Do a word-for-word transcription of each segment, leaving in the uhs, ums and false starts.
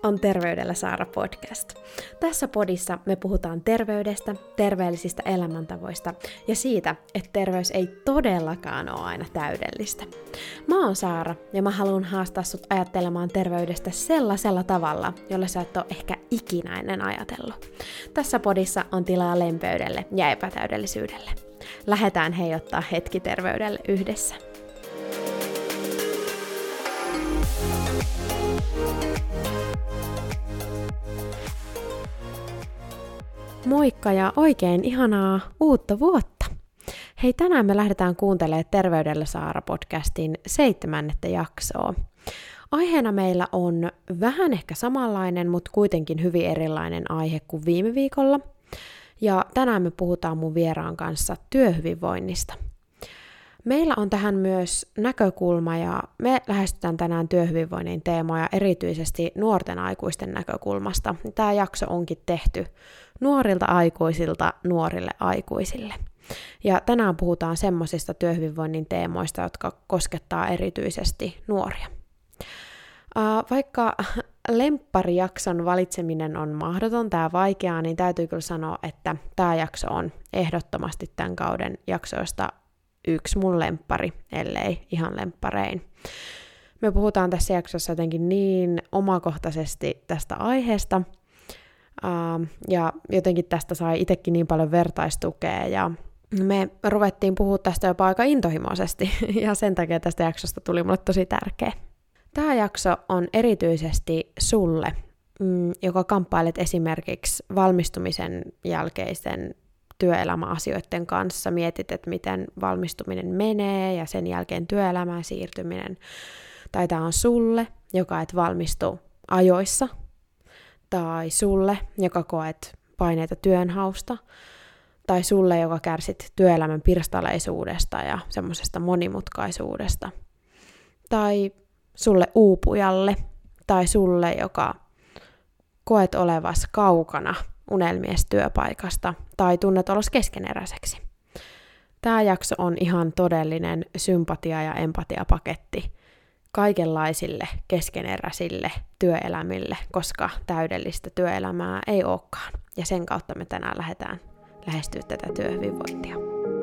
on Terveydellä Saara podcast. Tässä podissa me puhutaan terveydestä, terveellisistä elämäntavoista ja siitä, että terveys ei todellakaan ole aina täydellistä. Mä oon Saara ja mä haluan haastaa sut ajattelemaan terveydestä sellaisella tavalla, jolla sä et ole ehkä ikinä ennen ajatellut. Tässä podissa on tilaa lempeydelle ja epätäydellisyydelle. Lähdetään heiottaa hetki terveydelle yhdessä. Moikka ja oikein ihanaa uutta vuotta! Hei, tänään me lähdetään kuuntelemaan Terveydellä Saara podcastin seitsemännettä jaksoa. Aiheena meillä on vähän ehkä samanlainen, mutta kuitenkin hyvin erilainen aihe kuin viime viikolla. Ja tänään me puhutaan mun vieraan kanssa työhyvinvoinnista. Meillä on tähän myös näkökulma ja me lähestytään tänään työhyvinvoinnin teemoja erityisesti nuorten aikuisten näkökulmasta. Tämä jakso onkin tehty nuorilta aikuisilta nuorille aikuisille. Ja tänään puhutaan semmoisista työhyvinvoinnin teemoista, jotka koskettaa erityisesti nuoria. Vaikka lempparijakson valitseminen on mahdotonta ja vaikeaa, niin täytyy kyllä sanoa, että tämä jakso on ehdottomasti tämän kauden jaksoista yksi mun lemppari, ellei ihan lempparein. Me puhutaan tässä jaksossa jotenkin niin omakohtaisesti tästä aiheesta, uh, ja jotenkin tästä sai itsekin niin paljon vertaistukea, ja me ruvettiin puhua tästä jopa aika intohimoisesti, ja sen takia tästä jaksosta tuli mulle tosi tärkeä. Tämä jakso on erityisesti sulle, mm, joka kamppailet esimerkiksi valmistumisen jälkeisen työelämäasioiden kanssa, mietit, että miten valmistuminen menee ja sen jälkeen työelämään siirtyminen. Tai tämä on sulle, joka et valmistu ajoissa, tai sulle, joka koet paineita työnhausta, tai sulle, joka kärsit työelämän pirstaleisuudesta ja semmoisesta monimutkaisuudesta, tai sulle uupujalle, tai sulle, joka koet olevas kaukana unelmies työpaikasta tai tunnet olos keskeneräiseksi. Tämä jakso on ihan todellinen sympatia- ja empatiapaketti kaikenlaisille keskeneräisille työelämille, koska täydellistä työelämää ei olekaan. Ja sen kautta me tänään lähdetään lähestyä tätä työhyvinvointia.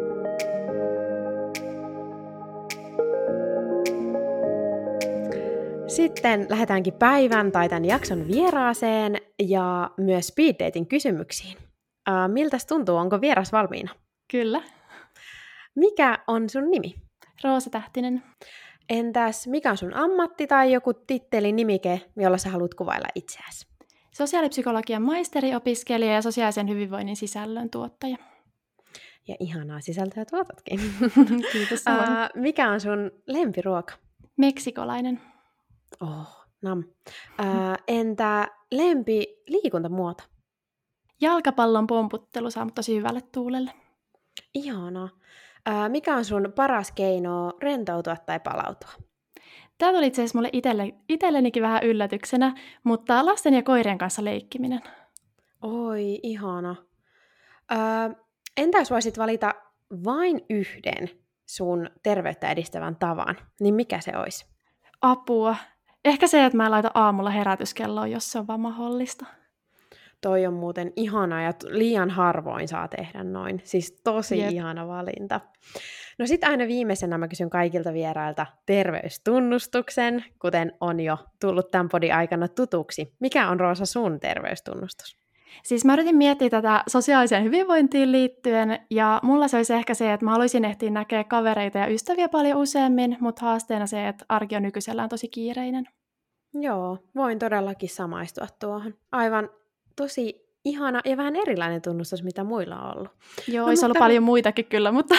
Sitten lähdetäänkin päivän tai tämän jakson vieraaseen ja myös speed dating kysymyksiin. Uh, miltäs tuntuu? Onko vieras valmiina? Kyllä. Mikä on sun nimi? Roosa Tähtinen. Entäs mikä on sun ammatti tai joku titteli, nimike, jolla sä haluat kuvailla itseäsi? Sosiaalipsykologian maisteriopiskelija ja sosiaalisen hyvinvoinnin sisällön tuottaja. Ja ihanaa sisältöä tuotatkin. Kiitos. uh, mikä on sun lempiruoka? Meksikolainen. Oh, nam. Uh, entä lempi liikuntamuoto? Jalkapallon pomputtelu saa mut tosi hyvälle tuulelle. Ihanaa. Uh, mikä on sun paras keino rentoutua tai palautua? Tämä tuli itse asiassa mulle itelle, itsellenikin vähän yllätyksenä, mutta lasten ja koirien kanssa leikkiminen. Oi, ihana. Uh, entä jos voisit valita vain yhden sun terveyttä edistävän tavan, niin mikä se olisi? Apua. Ehkä se, että mä en laita aamulla herätyskelloa, jos se on vaan mahdollista. Toi on muuten ihana ja liian harvoin saa tehdä noin. Siis tosi Jep. ihana valinta. No sit aina viimeisenä mä kysyn kaikilta vierailta terveystunnustuksen, kuten on jo tullut tämän podin aikana tutuksi. Mikä on, Roosa, sun terveystunnustus? Siis mä yritin miettiä tätä sosiaaliseen hyvinvointiin liittyen, ja mulla se olisi ehkä se, että mä haluaisin ehtiä näkeä kavereita ja ystäviä paljon useammin, mutta haasteena se, että arki on nykyisellään tosi kiireinen. Joo, voin todellakin samaistua tuohon. Aivan tosi ihana ja vähän erilainen tunnustus, mitä muilla on ollut. Joo, no, olisi mutta... ollut paljon muitakin kyllä, mutta...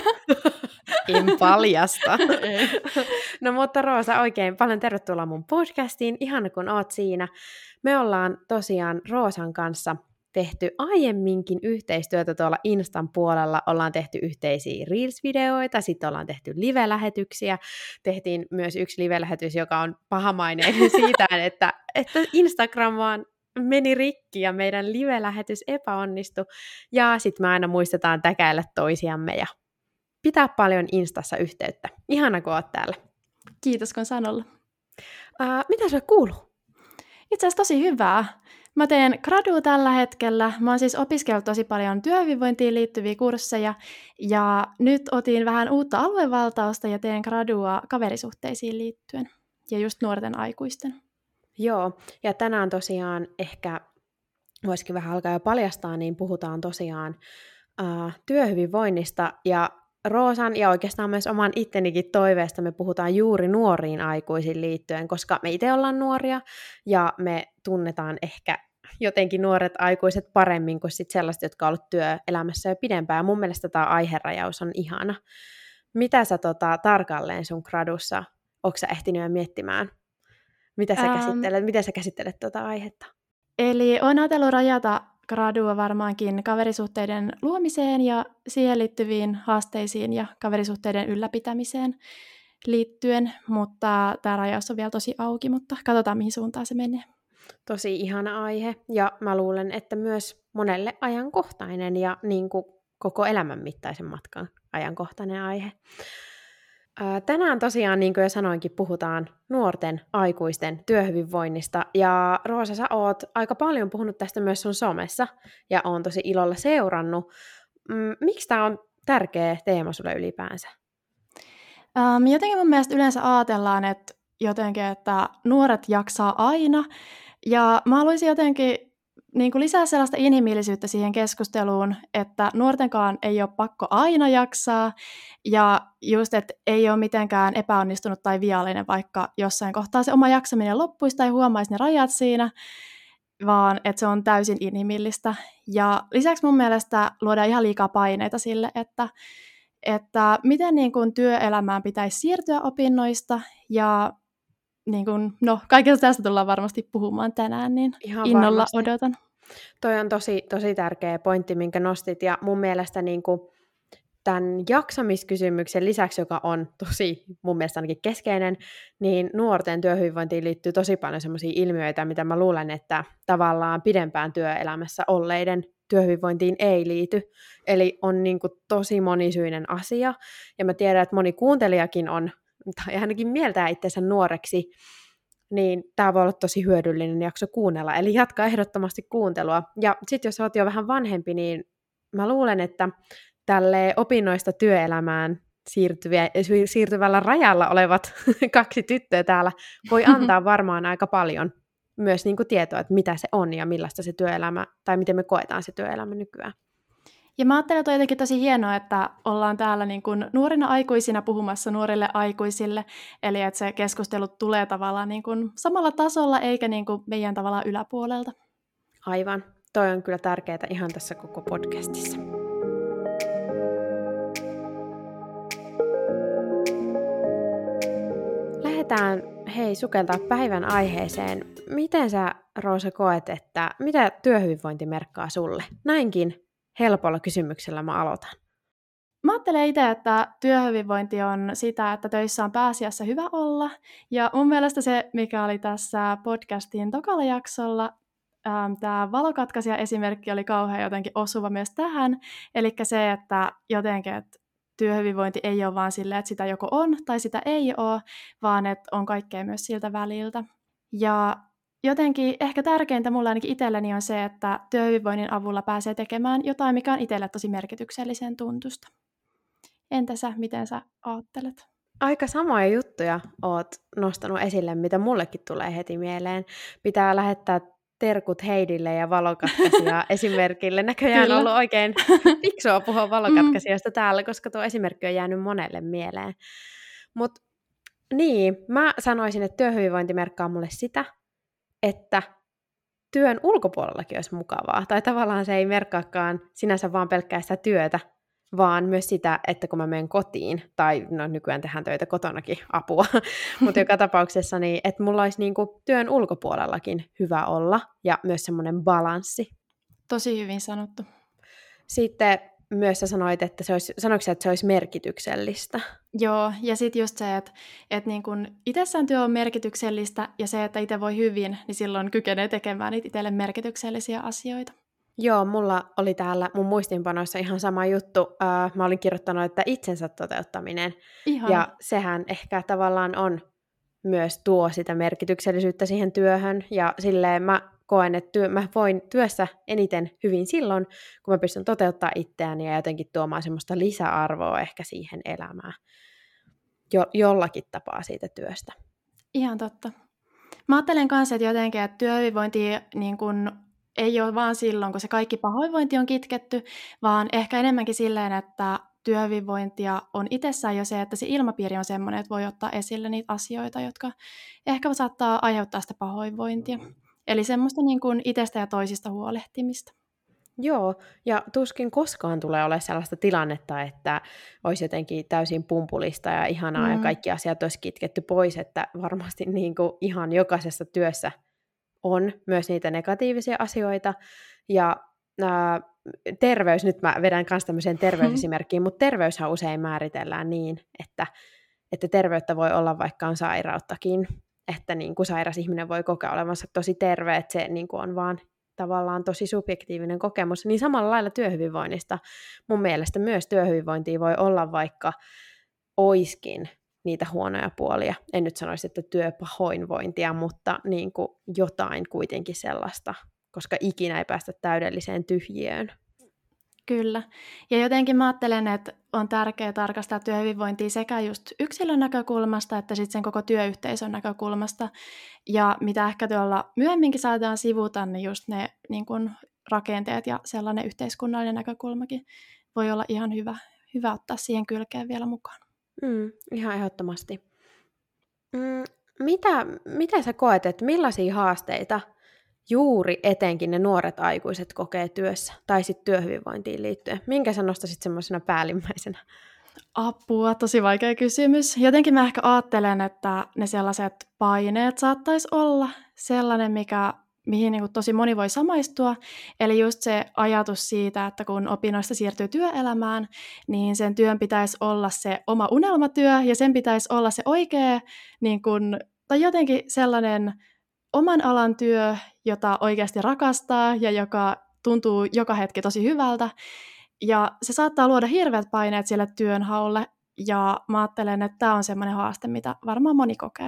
En paljasta. No mutta Roosa, oikein paljon tervetuloa mun podcastiin. Ihana kun oot siinä. Me ollaan tosiaan Roosan kanssa tehty aiemminkin yhteistyötä tuolla Instan puolella. Ollaan tehty yhteisiä Reels-videoita, sitten ollaan tehty live-lähetyksiä. Tehtiin myös yksi live-lähetys, joka on pahamainen siitä, että, että Instagram vaan meni rikki ja meidän live-lähetys epäonnistui. Ja sitten me aina muistetaan täkäillä toisiamme ja pitää paljon Instassa yhteyttä. Ihana, kun oot täällä. Kiitos, kun sain olla. Uh, mitä sulle kuuluu? Itse asiassa tosi hyvää. Mä teen gradua tällä hetkellä. Mä oon siis opiskellut tosi paljon työhyvinvointiin liittyviä kursseja ja nyt otin vähän uutta aluevaltausta ja teen gradua kaverisuhteisiin liittyen ja just nuorten aikuisten. Joo, ja tänään tosiaan ehkä voisikin vähän alkaa jo paljastaa, niin puhutaan tosiaan äh, työhyvinvoinnista ja Roosan ja oikeastaan myös oman ittenikin toiveesta me puhutaan juuri nuoriin aikuisiin liittyen, koska me itse ollaan nuoria ja me tunnetaan ehkä jotenkin nuoret aikuiset paremmin kuin sit sellaiset, jotka on ollut työelämässä jo pidempään. Ja mun mielestä tämä aiherajaus on ihana. Mitä sä tota, tarkalleen sun gradussa, ootko sä ehtinyt jo miettimään? Mitä sä Ähm, käsittelet, miten sä käsittelet tuota aihetta? Eli olen ajatellut rajata gradua varmaankin kaverisuhteiden luomiseen ja siihen liittyviin haasteisiin ja kaverisuhteiden ylläpitämiseen liittyen, mutta tämä rajaus on vielä tosi auki, mutta katsotaan mihin suuntaan se menee. Tosi ihana aihe, ja mä luulen, että myös monelle ajankohtainen ja niin kuin koko elämän mittaisen matkan ajankohtainen aihe. Ää, tänään tosiaan, niin kuin jo sanoinkin, puhutaan nuorten aikuisten työhyvinvoinnista, ja Roosa, sä oot aika paljon puhunut tästä myös sun somessa, ja oon tosi ilolla seurannut. Mm, miksi tää on tärkeä teema sulle ylipäänsä? Um, jotenkin mun mielestä yleensä ajatellaan, että jotenkin, että nuoret jaksaa aina, ja mä haluaisin jotenkin niin kuin lisää sellaista inhimillisyyttä siihen keskusteluun, että nuortenkaan ei ole pakko aina jaksaa, ja just, että ei ole mitenkään epäonnistunut tai viallinen, vaikka jossain kohtaa se oma jaksaminen loppuisi tai huomaisi ne rajat siinä, vaan että se on täysin inhimillistä. Ja lisäksi mun mielestä luodaan ihan liikaa paineita sille, että että miten niin kuin työelämään pitäisi siirtyä opinnoista, ja niin kuin, no, kaikesta tästä tullaan varmasti puhumaan tänään, niin Ihan innolla varmasti. odotan. Toi on tosi, tosi tärkeä pointti, minkä nostit, ja mun mielestä niin kuin tämän jaksamiskysymyksen lisäksi, joka on tosi mun mielestä ainakin keskeinen, niin nuorten työhyvinvointiin liittyy tosi paljon sellaisia ilmiöitä, mitä mä luulen, että tavallaan pidempään työelämässä olleiden työhyvinvointiin ei liity. Eli on niin kuin tosi monisyinen asia, ja mä tiedän, että moni kuuntelijakin on, tai ainakin mieltää itsensä nuoreksi, niin tämä voi olla tosi hyödyllinen jakso kuunnella, eli jatka ehdottomasti kuuntelua. Ja sitten jos olet jo vähän vanhempi, niin mä luulen, että tälle opinnoista työelämään siirtyviä, siirtyvällä rajalla olevat kaksi tyttöä täällä voi antaa varmaan aika paljon myös niin kuin tietoa, että mitä se on ja millaista se työelämä, tai miten me koetaan se työelämä nykyään. Ja mä ajattelen, että on jotenkin tosi hienoa, että ollaan täällä niin kuin nuorina aikuisina puhumassa nuorille aikuisille, eli että se keskustelu tulee tavallaan niin kuin samalla tasolla, eikä niin kuin meidän tavallaan yläpuolelta. Aivan. Toi on kyllä tärkeää ihan tässä koko podcastissa. Lähdetään, hei, sukeltaa päivän aiheeseen. Miten sä, Roosa, koet, että mitä työhyvinvointi merkkaa sulle? Näinkin helpolla kysymyksellä mä aloitan. Mä ajattelen itse, että työhyvinvointi on sitä, että töissä on pääasiassa hyvä olla. Ja mun mielestä se, mikä oli tässä podcastin tokalla jaksolla, ähm, tämä valokatkaisija-esimerkki oli kauhean jotenkin osuva myös tähän. Eli se, että jotenkin, että työhyvinvointi ei ole vaan silleen, että sitä joko on tai sitä ei ole, vaan että on kaikkea myös siltä väliltä. Ja jotenkin ehkä tärkeintä mulla ainakin itselleni on se, että työhyvinvoinnin avulla pääsee tekemään jotain, mikä on itselle tosi merkityksellisen tuntusta. Entä sä, miten sä aattelet? Aika samoja juttuja oot nostanut esille, mitä mullekin tulee heti mieleen. Pitää lähettää terkut Heidille ja valokatkaisija esimerkille. Näköjään on ollut oikein fiksua puhua valokatkaisijoista täällä, koska tuo esimerkki on jäänyt monelle mieleen. Mutta niin, mä sanoisin, että työhyvinvointi merkkaa mulle sitä, että työn ulkopuolellakin olisi mukavaa. Tai tavallaan se ei merkkaakaan sinänsä vaan pelkkää sitä työtä, vaan myös sitä, että kun mä menen kotiin, tai no nykyään tehdään töitä kotonakin, apua, mutta joka tapauksessa, niin että mulla olisi niinku työn ulkopuolellakin hyvä olla, ja myös semmoinen balanssi. Tosi hyvin sanottu. Sitten myös sä sanoit, että se olisi, sanoitko sä, että se olisi merkityksellistä? Joo, ja sitten just se, että, että niin kun itsessään työ on merkityksellistä, ja se, että itse voi hyvin, niin silloin kykenee tekemään niitä itselle merkityksellisiä asioita. Joo, mulla oli täällä mun muistinpanoissa ihan sama juttu. Uh, mä olin kirjoittanut, että itsensä toteuttaminen. Ihan. Ja sehän ehkä tavallaan on myös tuo sitä merkityksellisyyttä siihen työhön, ja silleen mä koen, että työ, mä voin työssä eniten hyvin silloin, kun mä pystyn toteuttaa itseäni ja jotenkin tuomaan semmoista lisäarvoa ehkä siihen elämään jo, jollakin tapaa siitä työstä. Ihan totta. Mä ajattelen kanssa, että jotenkin, että työhyvinvointi niin kun ei ole vaan silloin, kun se kaikki pahoinvointi on kitketty, vaan ehkä enemmänkin silleen, että työhyvinvointia on itsessään jo se, että se ilmapiiri on semmoinen, että voi ottaa esille niitä asioita, jotka ehkä saattaa aiheuttaa sitä pahoinvointia. Eli semmoista niin kuin itsestä ja toisista huolehtimista. Joo, ja tuskin koskaan tulee olemaan sellaista tilannetta, että olisi jotenkin täysin pumpulista ja ihanaa mm. ja kaikki asiat olisi kitketty pois, että varmasti niin kuin ihan jokaisessa työssä on myös niitä negatiivisia asioita, ja ää, terveys, nyt mä vedän myös tämmöiseen terveysesimerkkiin, mutta terveyshän usein määritellään niin, että, että terveyttä voi olla vaikka on sairauttakin, että niin kuin sairas ihminen voi kokea olevansa tosi terve, että se niin kuin on vaan tavallaan tosi subjektiivinen kokemus, niin samalla lailla työhyvinvoinnista mun mielestä myös työhyvinvointia voi olla vaikka oiskin niitä huonoja puolia. En nyt sanoisi, että työpahoinvointia, mutta niin kuin jotain kuitenkin sellaista, koska ikinä ei päästä täydelliseen tyhjiöön. Kyllä. Ja jotenkin mä ajattelen, että on tärkeää tarkastaa työhyvinvointia sekä just yksilön näkökulmasta, että sitten sen koko työyhteisön näkökulmasta. Ja mitä ehkä tuolla myöhemminkin saadaan sivuta, niin just ne niin kun rakenteet ja sellainen yhteiskunnallinen näkökulmakin voi olla ihan hyvä, hyvä ottaa siihen kylkeen vielä mukaan. Mm, ihan ehdottomasti. Mm, mitä, mitä sä koet, että millaisia haasteita juuri etenkin ne nuoret aikuiset kokee työssä tai sitten työhyvinvointiin liittyen? Minkä sä nostaisit semmoisena päällimmäisenä? Apua, tosi vaikea kysymys. Jotenkin mä ehkä ajattelen, että ne sellaiset paineet saattaisi olla sellainen, mikä, mihin niin kuin tosi moni voi samaistua. Eli just se ajatus siitä, että kun opinnoista siirtyy työelämään, niin sen työn pitäisi olla se oma unelmatyö ja sen pitäisi olla se oikea, niin kuin, tai jotenkin sellainen oman alan työ, jota oikeasti rakastaa ja joka tuntuu joka hetki tosi hyvältä. Ja se saattaa luoda hirveät paineet sille työnhaulle, ja mä ajattelen, että tämä on semmoinen haaste, mitä varmaan moni kokee.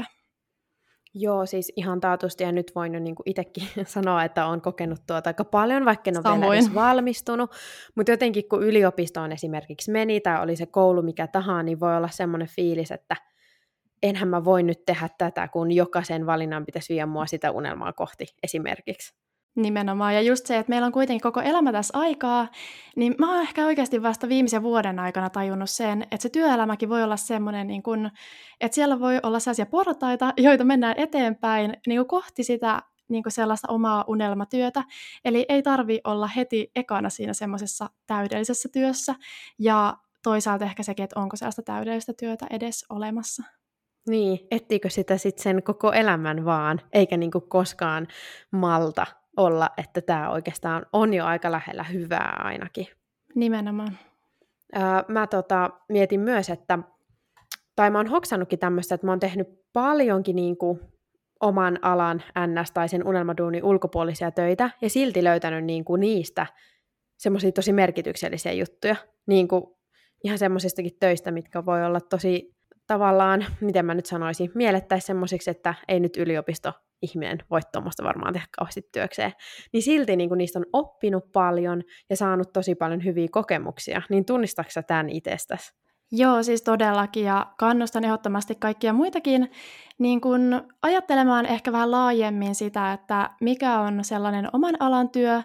Joo, siis ihan taatusti, ja nyt voin jo niin kuin itsekin sanoa, että olen kokenut tuota aika paljon, vaikka en ole Samoin. vielä edes valmistunut, mutta jotenkin kun yliopistoon esimerkiksi meni, tai oli se koulu mikä tahansa, niin voi olla semmoinen fiilis, että enhän mä voi nyt tehdä tätä, kun jokaisen valinnan pitäisi viedä mua sitä unelmaa kohti esimerkiksi. Nimenomaan, ja just se, että meillä on kuitenkin koko elämä tässä aikaa, niin mä oon ehkä oikeasti vasta viimeisen vuoden aikana tajunnut sen, että se työelämäkin voi olla semmoinen, niin kun, että siellä voi olla sellaisia portaita, joita mennään eteenpäin niin kun kohti sitä niin kun sellaista omaa unelmatyötä, eli ei tarvi olla heti ekana siinä semmoisessa täydellisessä työssä, ja toisaalta ehkä sekin, että onko sellaista täydellistä työtä edes olemassa. Niin, ettikö sitä sitten sen koko elämän vaan, eikä niinku koskaan malta olla, että tämä oikeastaan on jo aika lähellä hyvää ainakin. Nimenomaan. Öö, mä tota, mietin myös, että, tai mä oon hoksannutkin tämmöistä, että mä oon tehnyt paljonkin niinku oman alan ns. Tai sen unelmaduunin ulkopuolisia töitä, ja silti löytänyt niinku niistä semmoisia tosi merkityksellisiä juttuja. Niinku ihan semmoisistakin töistä, mitkä voi olla tosi tavallaan, miten mä nyt sanoisin, miellettäisiin semmoisiksi, että ei nyt yliopisto-ihminen voi tuommoista varmaan tehdä kauheasti työkseen. Niin silti niin kun niistä on oppinut paljon ja saanut tosi paljon hyviä kokemuksia. Niin tunnistatko sä tämän itsestäsi? Joo, siis todellakin, ja kannustan ehdottomasti kaikkia muitakin niin kun ajattelemaan ehkä vähän laajemmin sitä, että mikä on sellainen oman alan työ,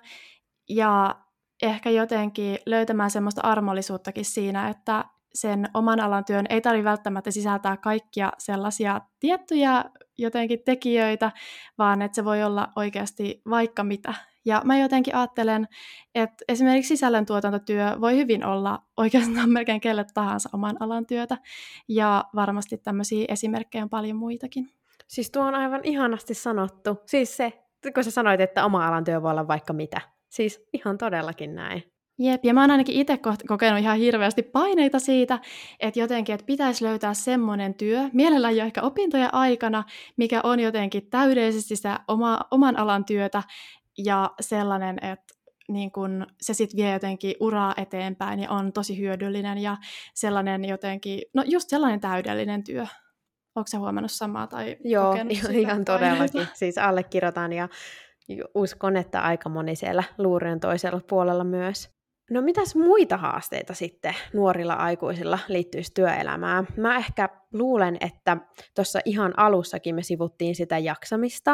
ja ehkä jotenkin löytämään semmoista armollisuuttakin siinä, että sen oman alan työn ei tarvitse välttämättä sisältää kaikkia sellaisia tiettyjä jotenkin tekijöitä, vaan että se voi olla oikeasti vaikka mitä. Ja mä jotenkin ajattelen, että esimerkiksi sisällöntuotantotyö voi hyvin olla oikeastaan melkein kelle tahansa oman alan työtä, ja varmasti tämmöisiä esimerkkejä on paljon muitakin. Siis tuo on aivan ihanasti sanottu. Siis se, kun sä sanoit, että oma alan työ voi olla vaikka mitä. Siis ihan todellakin näin. Jep, ja mä oon ainakin itse kokenut ihan hirveästi paineita siitä, että jotenkin, että pitäisi löytää semmoinen työ, mielellään jo ehkä opintojen aikana, mikä on jotenkin täydellisesti sitä oma, oman alan työtä, ja sellainen, että niin kun se sitten vie jotenkin uraa eteenpäin ja on tosi hyödyllinen ja sellainen jotenkin, no just sellainen täydellinen työ. Onko sä huomannut samaa tai Joo, kokenut sitä ihan paineita? todellakin. Siis allekirjoitan ja uskon, että aika moni siellä luurin toisella puolella myös. No mitäs muita haasteita sitten nuorilla aikuisilla liittyisi työelämään? Mä ehkä luulen, että tuossa ihan alussakin me sivuttiin sitä jaksamista,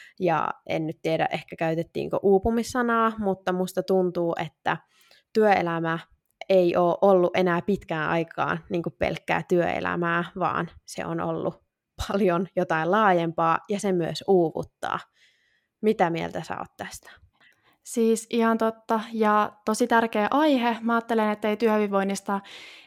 ja en nyt tiedä, ehkä käytettiinkö uupumissanaa, mutta musta tuntuu, että työelämä ei ole ollut enää pitkään aikaan niin kuin pelkkää työelämää, vaan se on ollut paljon jotain laajempaa, ja se myös uuvuttaa. Mitä mieltä sä oot tästä? Siis ihan totta, ja tosi tärkeä aihe. Mä ajattelen, että ei työhyvinvoinnista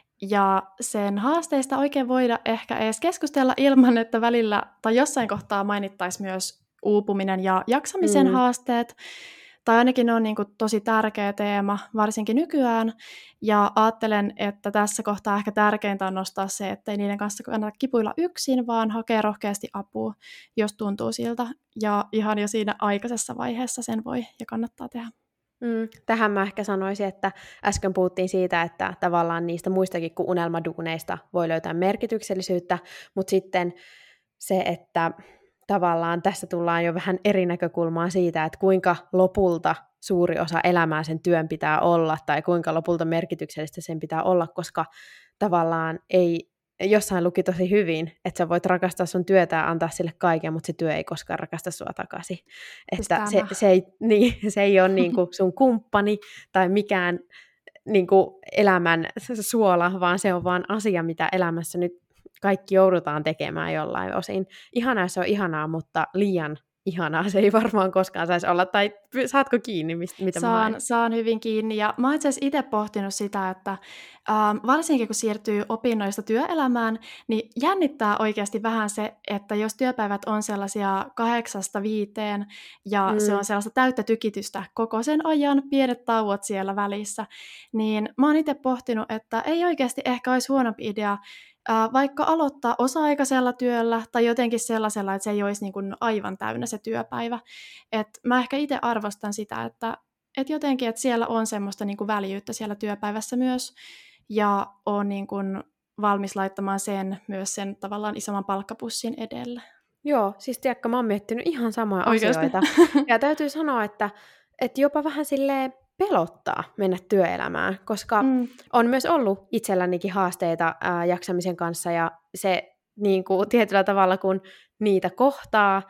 ja sen haasteista oikein voida ehkä edes keskustella ilman, että välillä tai jossain kohtaa mainittaisi myös uupuminen ja jaksamisen mm. haasteet. Tai ainakin ne on niin kuin tosi tärkeä teema, varsinkin nykyään. Ja ajattelen, että tässä kohtaa ehkä tärkeintä on nostaa se, että ei niiden kanssa kannata kipuilla yksin, vaan hakea rohkeasti apua, jos tuntuu siltä. Ja ihan jo siinä aikaisessa vaiheessa sen voi ja kannattaa tehdä. Mm, tähän mä ehkä sanoisin, että äsken puhuttiin siitä, että tavallaan niistä muistakin kuin unelmaduuneista voi löytää merkityksellisyyttä, mutta sitten se, että tavallaan tässä tullaan jo vähän eri näkökulmaa siitä, että kuinka lopulta suuri osa elämää sen työn pitää olla, tai kuinka lopulta merkityksellistä sen pitää olla, koska tavallaan ei, jossain luki tosi hyvin, että sä voit rakastaa sun työtä ja antaa sille kaiken, mutta se työ ei koskaan rakasta sua takaisin. Että se, se, ei, niin, se ei ole niinku sun kumppani tai mikään niinku elämän suola, vaan se on vaan asia, mitä elämässä nyt kaikki joudutaan tekemään jollain osin. Ihanaa se on ihanaa, mutta liian ihanaa se ei varmaan koskaan saisi olla. Tai saatko kiinni, mitä saan, mä saan hyvin kiinni. Ja mä oon itse asiassa itse pohtinut sitä, että ähm, varsinkin kun siirtyy opinnoista työelämään, niin jännittää oikeasti vähän se, että jos työpäivät on sellaisia kahdeksasta viiteen ja mm. se on sellaista täyttä tykitystä koko sen ajan, pienet tauot siellä välissä, niin mä oon itse pohtinut, että ei oikeasti ehkä olisi huonompi idea vaikka aloittaa osa-aikaisella työllä tai jotenkin sellaisella, että se ei olisi niin kuin aivan täynnä se työpäivä. Et mä ehkä itse arvostan sitä, että, että jotenkin että siellä on semmoista niin kuin väljyyttä siellä työpäivässä myös ja on niin kuin valmis laittamaan sen myös sen tavallaan isomman palkkapussin edelle. Joo, siis tiedätkö, mä oon miettinyt ihan samoja Oikeasti? asioita. Ja täytyy sanoa, että, että jopa vähän silleen pelottaa mennä työelämään, koska mm. on myös ollut itsellänikin haasteita ää, jaksamisen kanssa, ja se niin kuin, tietyllä tavalla, kun niitä kohtaa,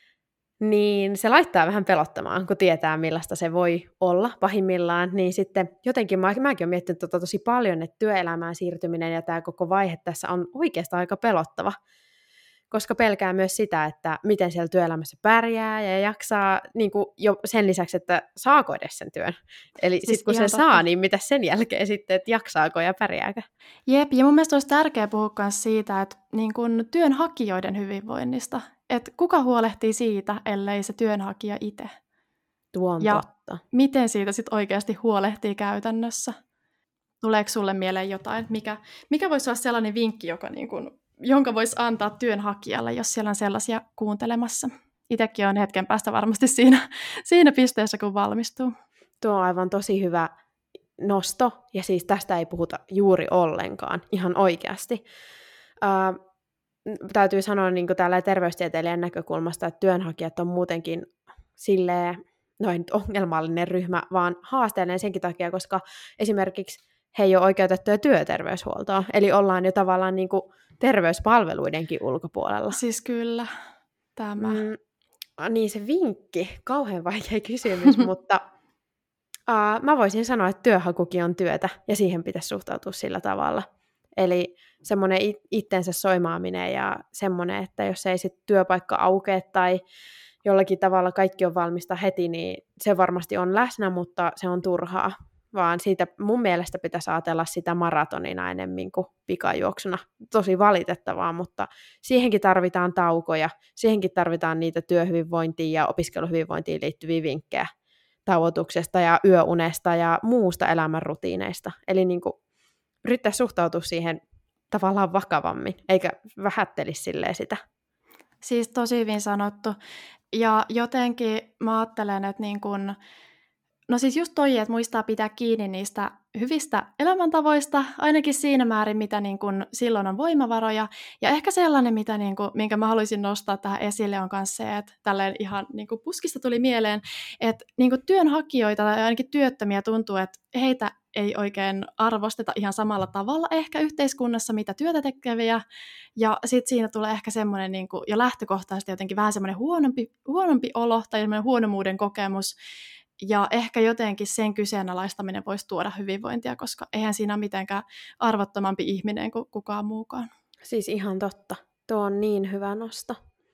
niin se laittaa vähän pelottamaan, kun tietää, millaista se voi olla pahimmillaan, niin sitten jotenkin mä, mäkin olen miettinyt tota tosi paljon, että työelämään siirtyminen ja tämä koko vaihe tässä on oikeastaan aika pelottava, koska pelkää myös sitä, että miten siellä työelämässä pärjää ja jaksaa niin kuin jo sen lisäksi, että saako edes sen työn. Eli siis sitten kun se totta. saa, niin mitä sen jälkeen sitten, että jaksaako ja pärjääkö? Jep, ja mun mielestä olisi tärkeää puhua myös siitä, että niin kuin työnhakijoiden hyvinvoinnista, että kuka huolehtii siitä, ellei se työnhakija itse. Tuo on ja totta. Miten siitä sitten oikeasti huolehtii käytännössä? Tuleeko sulle mieleen jotain? Mikä, mikä voisi olla sellainen vinkki, joka niin kuin jonka voisi antaa työnhakijalle, jos siellä on sellaisia kuuntelemassa. Itsekin on hetken päästä varmasti siinä, siinä pisteessä, kun valmistuu. Tuo on aivan tosi hyvä nosto, ja siis tästä ei puhuta juuri ollenkaan, ihan oikeasti. Ää, täytyy sanoa niin kuin täällä terveystieteilijän näkökulmasta, että työnhakijat on muutenkin silleen, no ei nyt ongelmallinen ryhmä, vaan haasteellinen senkin takia, koska esimerkiksi he ei ole oikeutettuja työterveyshuoltoa, eli ollaan jo tavallaan niin kuin terveyspalveluidenkin ulkopuolella. Siis kyllä, tämä. Mm, niin se vinkki, kauhean vaikea kysymys, mutta uh, mä voisin sanoa, että työhakukin on työtä, ja siihen pitäisi suhtautua sillä tavalla. Eli semmoinen it- itsensä soimaaminen ja semmoinen, että jos ei sit työpaikka aukea tai jollakin tavalla kaikki on valmista heti, niin se varmasti on läsnä, mutta se on turhaa. Vaan siitä mun mielestä pitäisi ajatella sitä maratonina enemmän kuin pikajuoksuna. Tosi valitettavaa, mutta siihenkin tarvitaan taukoja, siihenkin tarvitaan niitä työhyvinvointiin ja opiskeluhyvinvointiin liittyviä vinkkejä tauotuksesta ja yöunesta ja muusta elämänrutiineista. Eli niin kuin yrittää suhtautua siihen tavallaan vakavammin, eikä vähättelisi silleen sitä. Siis tosi hyvin sanottu. Ja jotenkin mä ajattelen, että niin kun No siis just toi, että muistaa pitää kiinni niistä hyvistä elämäntavoista, ainakin siinä määrin, mitä niin kun silloin on voimavaroja. Ja ehkä sellainen, mitä niin kun, minkä mä haluaisin nostaa tähän esille, on myös se, että tälleen ihan niin kun puskista tuli mieleen, että niin kun työnhakijoita tai ainakin työttömiä tuntuu, että heitä ei oikein arvosteta ihan samalla tavalla ehkä yhteiskunnassa, mitä työtä tekeviä. Ja sitten siinä tulee ehkä semmoinen niin kun jo lähtökohtaisesti jotenkin vähän semmoinen huonompi, huonompi olo tai semmoinen huonomuuden kokemus. Ja ehkä jotenkin sen kyseenalaistaminen voisi tuoda hyvinvointia, koska eihän siinä ole mitenkään arvottomampi ihminen kuin kukaan muukaan. Siis ihan totta. Tuo on niin hyvä nosto.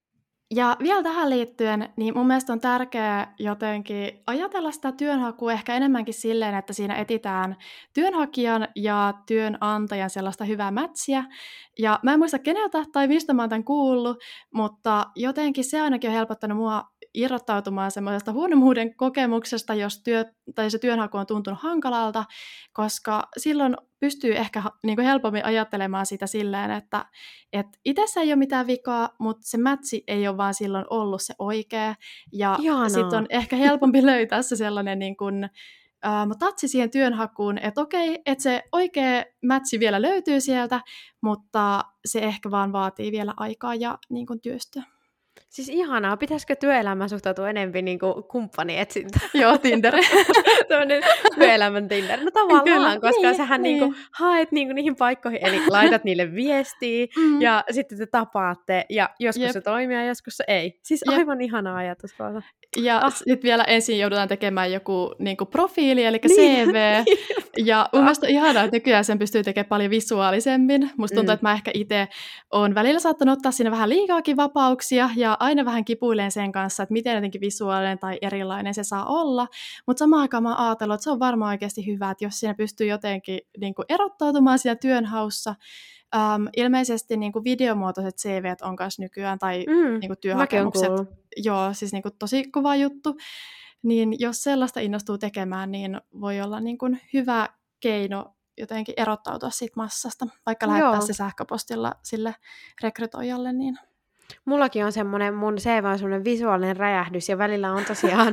Ja vielä tähän liittyen, niin mun mielestä on tärkeää jotenkin ajatella sitä työnhakua ehkä enemmänkin silleen, että siinä etsitään työnhakijan ja työnantajan sellaista hyvää mätsiä. Ja mä en muista keneltä tai mistä mä oon tämän kuullut, mutta jotenkin se ainakin on helpottanut mua irrottautumaan semmoisesta huonomuuden kokemuksesta, jos työ, tai se työnhaku on tuntunut hankalalta, koska silloin pystyy ehkä niin kuin helpommin ajattelemaan sitä silleen, että, että itsessä ei ole mitään vikaa, mutta se mätsi ei ole vaan silloin ollut se oikea. Ja sitten on ehkä helpompi löytää se sellainen niin kuin, ähm, tatsi siihen työnhakuun, että okei, että se oikea mätsi vielä löytyy sieltä, mutta se ehkä vaan vaatii vielä aikaa ja niin kuin työstöä. Siis ihanaa. Pitäisikö työelämään suhtautua enemmän niin kuin kumppanietsintään? Joo, Tinder. Tämmöinen työelämän Tinder. No tavallaan, Kyllä, koska niin, sähän niin. Niin kuin haet niin kuin niihin paikkoihin, eli laitat niille viestiä, mm. ja sitten te tapaatte, ja joskus Jep. se toimii, ja joskus se ei. Siis Jep. aivan ihana ajatus. Vaan. Ja ah. sitten vielä ensin joudutaan tekemään joku niin kuin profiili, eli niin. C V. Ja mun mielestä on ihanaa, että nykyään sen pystyy tekemään paljon visuaalisemmin. Musta tuntuu, mm. että mä ehkä itse olen välillä saattanut ottaa sinne vähän liikaakin vapauksia, ja aina vähän kipuilen sen kanssa, että miten jotenkin visuaalinen tai erilainen se saa olla. Mutta samaan aikaan mä oon ajatellut, että se on varmaan oikeasti hyvä, että jos siinä pystyy jotenkin niin kuin erottautumaan siinä työnhaussa. Um, ilmeisesti niin kuin videomuotoiset C V:t on myös nykyään, tai mm, niin kuin työhakemukset. Joo, siis niin kuin tosi kova juttu. Niin jos sellaista innostuu tekemään, niin voi olla niin kuin hyvä keino jotenkin erottautua siitä massasta, vaikka lähettää Joo. se sähköpostilla sille rekrytoijalle. Niin. Mullakin on semmoinen, mun C V on semmoinen visuaalinen räjähdys, ja välillä on tosiaan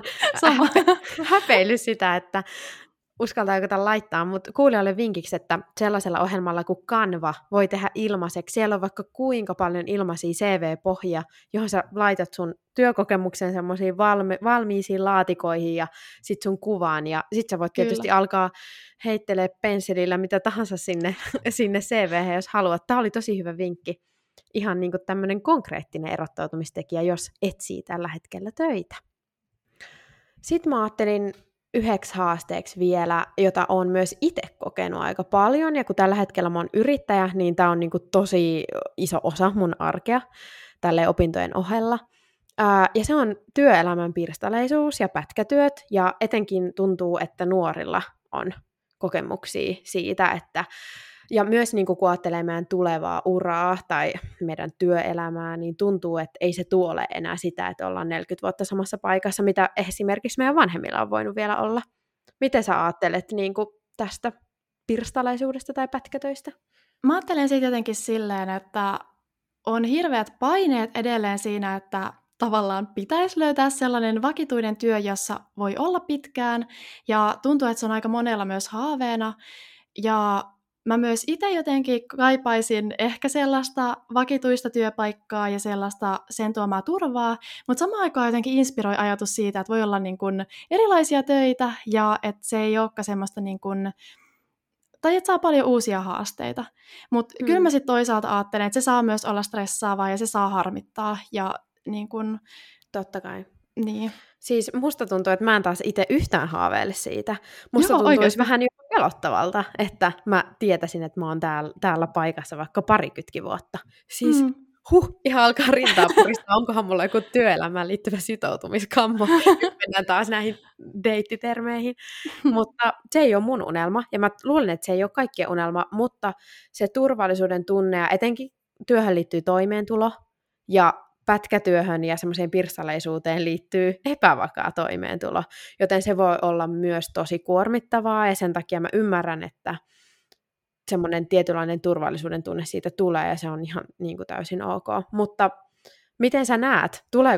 häpeillyt sitä, että uskaltaako tämän laittaa, mutta kuulijoille vinkiksi, että sellaisella ohjelmalla kuin Canva voi tehdä ilmaiseksi. Siellä on vaikka kuinka paljon ilmaisia C V-pohjia, johon sä laitat sun työkokemuksen semmoisiin valmi- valmiisiin laatikoihin ja sit sun kuvaan. Ja sit sä voit tietysti Kyllä. alkaa heittelee pensselillä mitä tahansa sinne, sinne C V:hen, jos haluat. Tämä oli tosi hyvä vinkki. Ihan niin kuin tämmöinen konkreettinen erottautumistekijä, jos etsii tällä hetkellä töitä. Sitten mä ajattelin yhdeksi haasteeksi vielä, jota olen myös itse kokenut aika paljon, ja kun tällä hetkellä mä oon yrittäjä, niin tää on niinku tosi iso osa mun arkea tälle opintojen ohella. Ää, ja se on työelämän pirstaleisuus ja pätkätyöt, ja etenkin tuntuu, että nuorilla on kokemuksia siitä, että ja myös niin kun ajattelee meidän tulevaa uraa tai meidän työelämää, niin tuntuu, että ei se tuole enää sitä, että ollaan neljäkymmentä vuotta samassa paikassa, mitä esimerkiksi meidän vanhemmilla on voinut vielä olla. Miten sä ajattelet niin kun tästä pirstalaisuudesta tai pätkätöistä? Mä ajattelen siitä jotenkin silleen, että on hirveät paineet edelleen siinä, että tavallaan pitäisi löytää sellainen vakituinen työ, jossa voi olla pitkään, ja tuntuu, että se on aika monella myös haaveena, ja mä myös itse jotenkin kaipaisin ehkä sellaista vakituista työpaikkaa ja sellaista sen tuomaa turvaa, mutta samaan aikaan jotenkin inspiroi ajatus siitä, että voi olla niin kuin erilaisia töitä ja että se ei olekaan semmoista, niin kuin, tai että saa paljon uusia haasteita. Mutta hmm. kyllä mä sitten toisaalta ajattelen, että se saa myös olla stressaavaa ja se saa harmittaa. Ja niin kuin, totta kai. Niin. Siis musta tuntuu, että mä en taas itse yhtään haaveile siitä. Musta Joo, tuntuisi vähän jopa pelottavalta, että mä tietäisin, että mä oon täällä, täällä paikassa vaikka parikymmentä vuotta. Siis mm. huh, ihan alkaa rintaa puristaa. Onkohan mulla joku työelämään liittyvä sitoutumiskammo. Mennään taas näihin deittitermeihin. Mutta se ei ole mun unelma, ja mä luulen, että se ei ole kaikkien unelma, mutta se turvallisuuden tunne, ja etenkin työhön liittyy toimeentulo, ja pätkätyöhön ja semmoiseen pirstaleisuuteen liittyy epävakaa toimeentulo, joten se voi olla myös tosi kuormittavaa, ja sen takia mä ymmärrän, että semmoinen tietynlainen turvallisuuden tunne siitä tulee, ja se on ihan niin kuin täysin ok. Mutta miten sä näet, tuleeko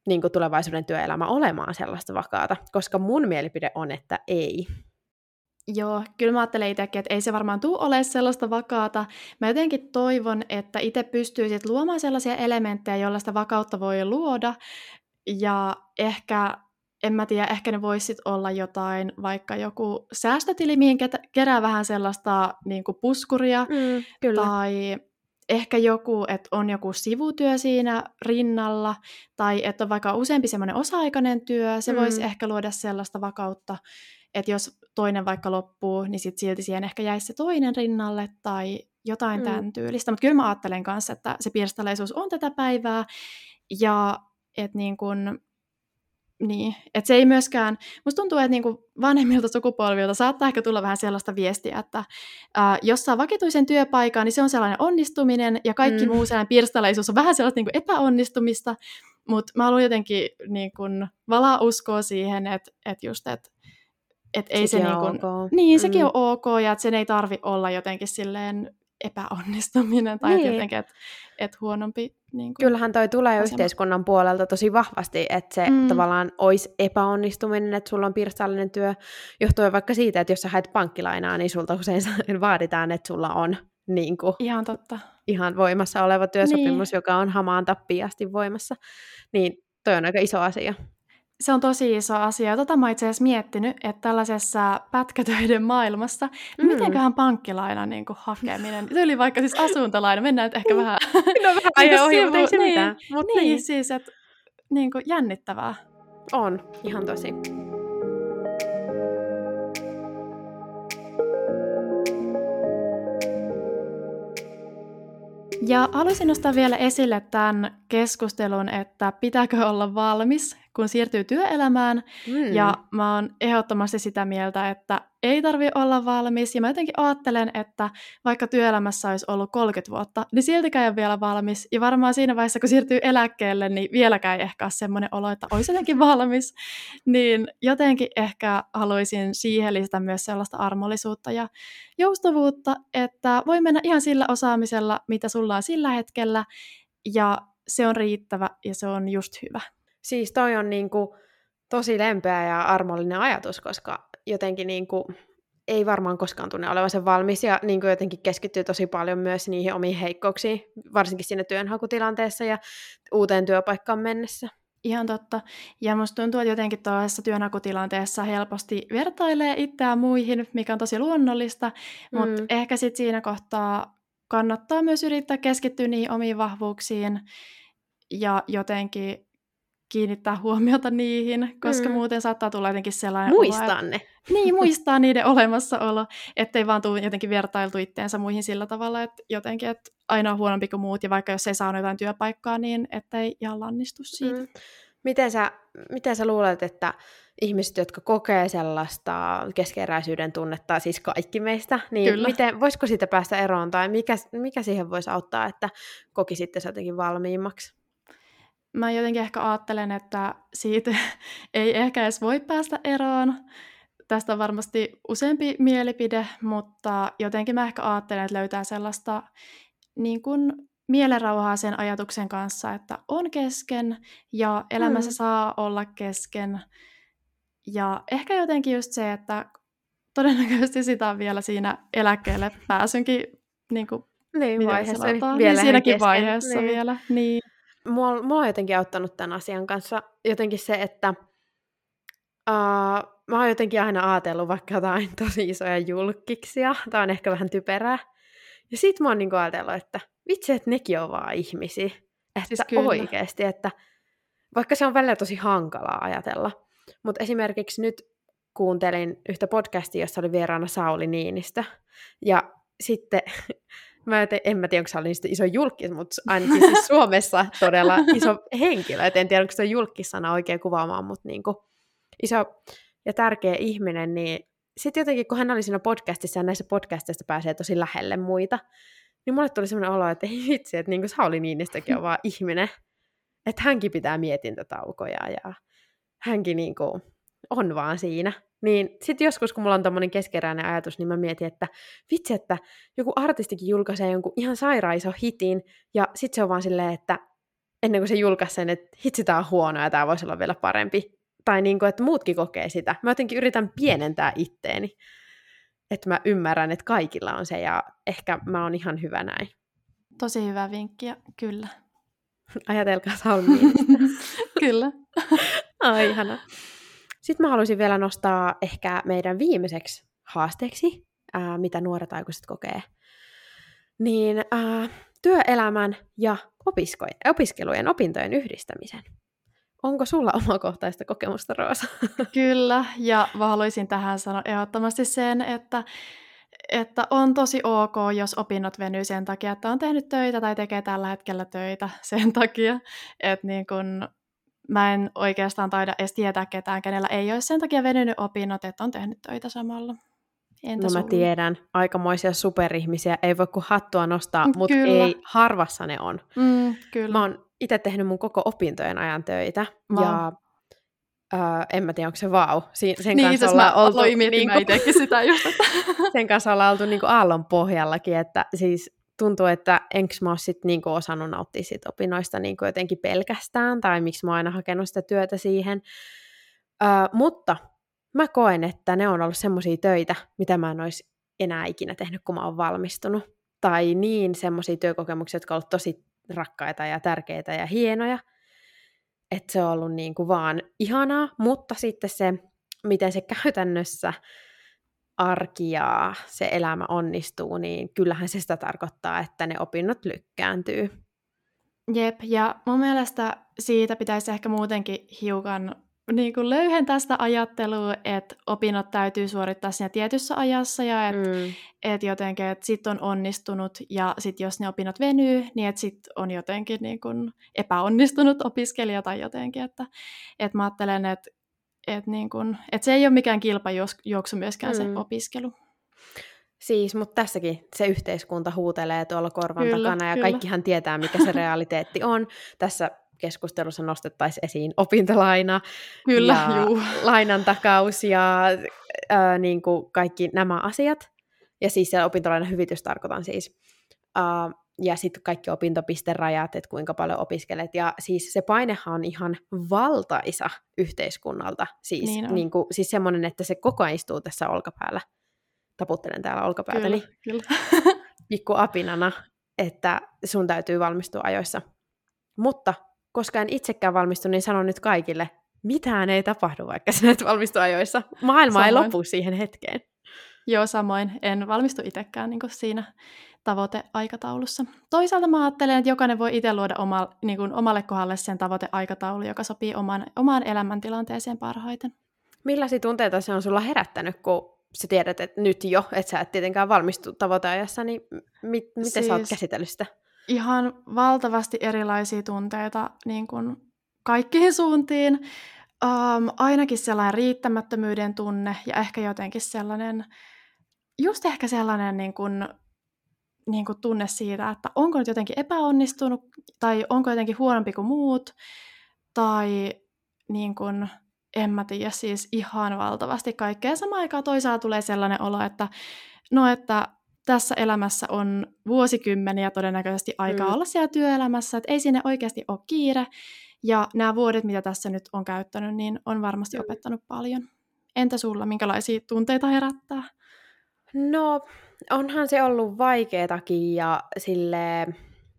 niin kuin tulevaisuuden työelämä olemaan sellaista vakaata, koska mun mielipide on, että ei. Joo, kyllä mä ajattelen itsekin, että ei se varmaan tule olemaan sellaista vakaata. Mä jotenkin toivon, että itse pystyisit luomaan sellaisia elementtejä, joilla sitä vakautta voi luoda. Ja ehkä, en mä tiedä, ehkä ne voisit olla jotain, vaikka joku säästötili, mihin kerää vähän sellaista niin kuin puskuria. Mm, kyllä. Tai ehkä joku, että on joku sivutyö siinä rinnalla. Tai että on vaikka useampi semmoinen osa-aikainen työ. Se mm. voisi ehkä luoda sellaista vakautta, että jos toinen vaikka loppuu, niin sit silti siihen ehkä jäisi se toinen rinnalle tai jotain mm. tämän tyylistä. Mutta kyllä mä ajattelen kanssa, että se pirstaleisuus on tätä päivää ja että niin kun, niin, et se ei myöskään, musta tuntuu, että niin kun vanhemmilta sukupolvilta saattaa ehkä tulla vähän sellaista viestiä, että ää, jos saa vakituisen työpaikan, niin se on sellainen onnistuminen ja kaikki mm. muu sellainen pirstaleisuus on vähän sellaista niin kun epäonnistumista, mutta mä haluan jotenkin niin kun valaa uskoa siihen, että et just, että et ei se niin kun, niin, sekin mm. on ok, ja että sen ei tarvi olla jotenkin silleen epäonnistuminen, tai niin. jotenkin, että et huonompi. Niin kun, kyllähän toi tulee asema. Yhteiskunnan puolelta tosi vahvasti, että se mm. tavallaan olisi epäonnistuminen, että sulla on pirstallinen työ, johtuen vaikka siitä, että jos sä haet pankkilainaa, niin sulta usein vaaditaan, että sulla on niin kun, ihan totta. Ihan voimassa oleva työsopimus, niin. joka on hamaan tappiin asti voimassa. Niin toi on aika iso asia. Se on tosi iso asia. Tota mä oon itse asiassa miettinyt, että tällaisessa pätkätöiden maailmassa, niin mm. mitenköhän pankkilainan niin kuin hakeminen, tyyli vaikka siis asuntolaina, mennään nyt ehkä vähän... No vähän aihe ohi, mutta ei se niin, mitään. Mut niin, niin, siis että niin kuin jännittävää. On, ihan tosi. Ja haluaisin nostaa vielä esille tämän keskustelun, että pitääkö olla valmis, kun siirtyy työelämään. Mm. Ja mä oon ehdottomasti sitä mieltä, että ei tarvitse olla valmis. Ja mä jotenkin ajattelen, että vaikka työelämässä olisi ollut kolmekymmentä vuotta, niin siltikään ei ole vielä valmis. Ja varmaan siinä vaiheessa, kun siirtyy eläkkeelle, niin vieläkään ei ehkä ole semmoinen olo, että olisi jotenkin valmis. Niin jotenkin ehkä haluaisin siihen lisätä myös sellaista armollisuutta ja joustavuutta, että voi mennä ihan sillä osaamisella, mitä sulla on sillä hetkellä, ja se on riittävä ja se on just hyvä. Siis toi on niinku tosi lempeä ja armollinen ajatus, koska jotenkin niinku ei varmaan koskaan tunne olevansa valmis ja niinku jotenkin keskittyy tosi paljon myös niihin omiin heikkouksiin, varsinkin siinä työnhakutilanteessa ja uuteen työpaikkaan mennessä. Ihan totta. Ja musta tuntuu, että jotenkin tuollaisessa työnhakutilanteessa helposti vertailee itseään muihin, mikä on tosi luonnollista, mm. mutta ehkä sitten siinä kohtaa kannattaa myös yrittää keskittyä niihin omiin vahvuuksiin ja jotenkin kiinnittää huomiota niihin, koska mm. muuten saattaa tulla jotenkin sellainen Muistaa olo, että, ne. Niin, muistaa niiden olemassaolo, ettei vaan tule jotenkin vertailtu itteensä muihin sillä tavalla, että jotenkin, että aina on huonompi kuin muut, ja vaikka jos ei saanut jotain työpaikkaa, niin ettei ihan lannistu siitä. Mm. Miten sä, miten sä luulet, että ihmiset, jotka kokee sellaista keskeneräisyyden tunnetta, siis kaikki meistä, niin miten, voisiko siitä päästä eroon, tai mikä, mikä siihen voisi auttaa, että kokisitte se jotenkin valmiimmaksi? Mä jotenkin ehkä ajattelen, että siitä ei ehkä edes voi päästä eroon. Tästä on varmasti useampi mielipide, mutta jotenkin mä ehkä ajattelen, että löytää sellaista niin kuin mielenrauhaa sen ajatuksen kanssa, että on kesken ja elämässä hmm. saa olla kesken. Ja ehkä jotenkin just se, että todennäköisesti sitä on vielä siinä eläkkeelle pääsynkin niin kuin, niin, vaiheessa, vielä niin siinäkin kesken. vaiheessa niin. vielä. Niin. Mua, mua on jotenkin auttanut tämän asian kanssa jotenkin se, että uh, mä oon jotenkin aina ajatellut vaikka jotain tosi isoja julkkiksia, tää on ehkä vähän typerää, ja sit mä oon niinku ajatellut, että vitsi, että nekin on vaan ihmisiä, että siis oikeesti, että vaikka se on välillä tosi hankalaa ajatella, mutta esimerkiksi nyt kuuntelin yhtä podcastia, jossa oli vieraana Sauli Niinistö, ja sitten Mä en, en mä tiedä, onko se oli niistä iso julkis, mutta ainakin siis Suomessa todella iso henkilö. Et en tiedä, onko se julkissana oikein kuvaamaan, mutta niinku iso ja tärkeä ihminen. Niin sitten jotenkin, kun hän oli siinä podcastissa ja näissä podcasteista pääsee tosi lähelle muita, niin mulle tuli sellainen olo, että ei vitsi, että niinku Sauli Niinistökin on vaan ihminen. Että hänkin pitää mietintätaukoja ja hänkin niinku on vaan siinä. Niin sitten joskus, kun mulla on tommonen keskeräinen ajatus, niin mä mietin, että vitsi, että joku artistikin julkaisee jonkun ihan sairaan iso hitin, ja sitten se on vaan silleen, että ennen kuin se julkaisi sen, että hitsi, tää on huono ja tää voisi olla vielä parempi. Tai niin kuin, että muutkin kokee sitä. Mä jotenkin yritän pienentää itteeni, että mä ymmärrän, että kaikilla on se ja ehkä mä oon ihan hyvä näin. Tosi hyvä vinkki, ja kyllä. Ajatelkaa Salmiin. Kyllä. Ai, ihana. Sitten mä haluaisin vielä nostaa ehkä meidän viimeiseksi haasteeksi, ää, mitä nuoret aikuiset kokee. Niin ää, työelämän ja opisko- opiskelujen, opintojen yhdistämisen. Onko sulla omakohtaista kokemusta, Roosa? Kyllä, ja mä haluaisin tähän sanoa ehdottomasti sen, että, että on tosi ok, jos opinnot venyy sen takia, että on tehnyt töitä tai tekee tällä hetkellä töitä sen takia, että niin kun mä en oikeastaan taida edes tietää ketään, kenellä ei ole sen takia venynyt opinnot, että on tehnyt töitä samalla. Entä no mä sulla? tiedän, aikamoisia superihmisiä, ei voi kuin hattua nostaa, Mm, mutta kyllä. ei, harvassa ne on. Mm, kyllä. Mä oon itse tehnyt mun koko opintojen ajan töitä, Vau. ja öö, en mä tiedä, onko se vau. Si- sen Niin, kanssa siis ollaan mä oltu, aloin miettimään niinku, itsekin sitä just, että sen kanssa ollaan oltu niinku aallon pohjallakin, että siis tuntuu, että enkö mä oon sit niinku osannut nauttia siitä opinnoista niinku jotenkin pelkästään, tai miksi mä oon aina hakenut sitä työtä siihen. Öö, mutta mä koen, että ne on ollut semmosia töitä, mitä mä en olisi enää ikinä tehnyt, kun mä oon valmistunut. Tai niin semmosia työkokemuksia, jotka on ollut tosi rakkaita ja tärkeitä ja hienoja. Että se on ollut niinku vaan ihanaa, mutta sitten se, miten se käytännössä arki ja se elämä onnistuu, niin kyllähän se sitä tarkoittaa, että ne opinnot lykkääntyy. jep, ja mun mielestä siitä pitäisi ehkä muutenkin hiukan niin kuin löyhentää sitä ajattelua, että opinnot täytyy suorittaa siinä tietyssä ajassa ja että Mm. et jotenkin, että sit on onnistunut ja sit jos ne opinnot venyy, niin että sit on jotenkin niin kuin epäonnistunut opiskelija tai jotenkin, että et mä ajattelen, että et niin kuin, et se ei ole mikään kilpajuoksu myöskään se Mm. opiskelu. Siis, mutta tässäkin se yhteiskunta huutelee tuolla korvan Kyllä, takana ja kyllä. kaikkihan tietää, mikä se realiteetti on. Tässä keskustelussa nostettaisiin opintolaina Kyllä, ja juu. lainan takaus ja äh, niin kuin kaikki nämä asiat. Ja siis se opintolainan hyvitys tarkoitan siis. Äh, ja sitten kaikki opintopisterajat, että kuinka paljon opiskelet. Ja siis se painehan on ihan valtaisa yhteiskunnalta. Siis, Niin on. niin kuin, siis semmoinen, että se koko ajan istuu tässä olkapäällä. Taputtelen täällä olkapäätäni Kyllä, kyllä. pikku apinana, että sun täytyy valmistua ajoissa. Mutta koska en itsekään valmistu, niin sanon nyt kaikille, mitään ei tapahdu, vaikka sinä et valmistu ajoissa. Maailma Samoin. ei lopu siihen hetkeen. Joo, samoin. En valmistu itsekään niin kuin siinä tavoiteaikataulussa. Toisaalta mä ajattelen, että jokainen voi itse luoda oma, niin kuin omalle kohdalle sen tavoiteaikataulu, joka sopii oman, omaan elämäntilanteeseen parhaiten. Millaisia tunteita se on sulla herättänyt, kun sä tiedät, että nyt jo, että sä et tietenkään valmistu tavoiteajassa, niin mit, miten siis sä oot käsitellyt sitä? Ihan valtavasti erilaisia tunteita niin kuin kaikkiin suuntiin. Um, ainakin sellainen riittämättömyyden tunne ja ehkä jotenkin sellainen, just ehkä sellainen niin kuin, niin kuin tunne siitä, että onko nyt jotenkin epäonnistunut tai onko jotenkin huonompi kuin muut tai niin kuin, en mä tiedä, siis ihan valtavasti kaikkea. Samaan aikaan toisaalta tulee sellainen olo, että no, että tässä elämässä on vuosikymmeniä todennäköisesti aikaa Mm. olla siellä työelämässä, että ei sinne oikeasti ole kiire. Ja nämä vuodet, mitä tässä nyt on käyttänyt, niin on varmasti Mm. opettanut paljon. Entä sulla, minkälaisia tunteita herättää? No, onhan se ollut vaikeetakin ja silleen,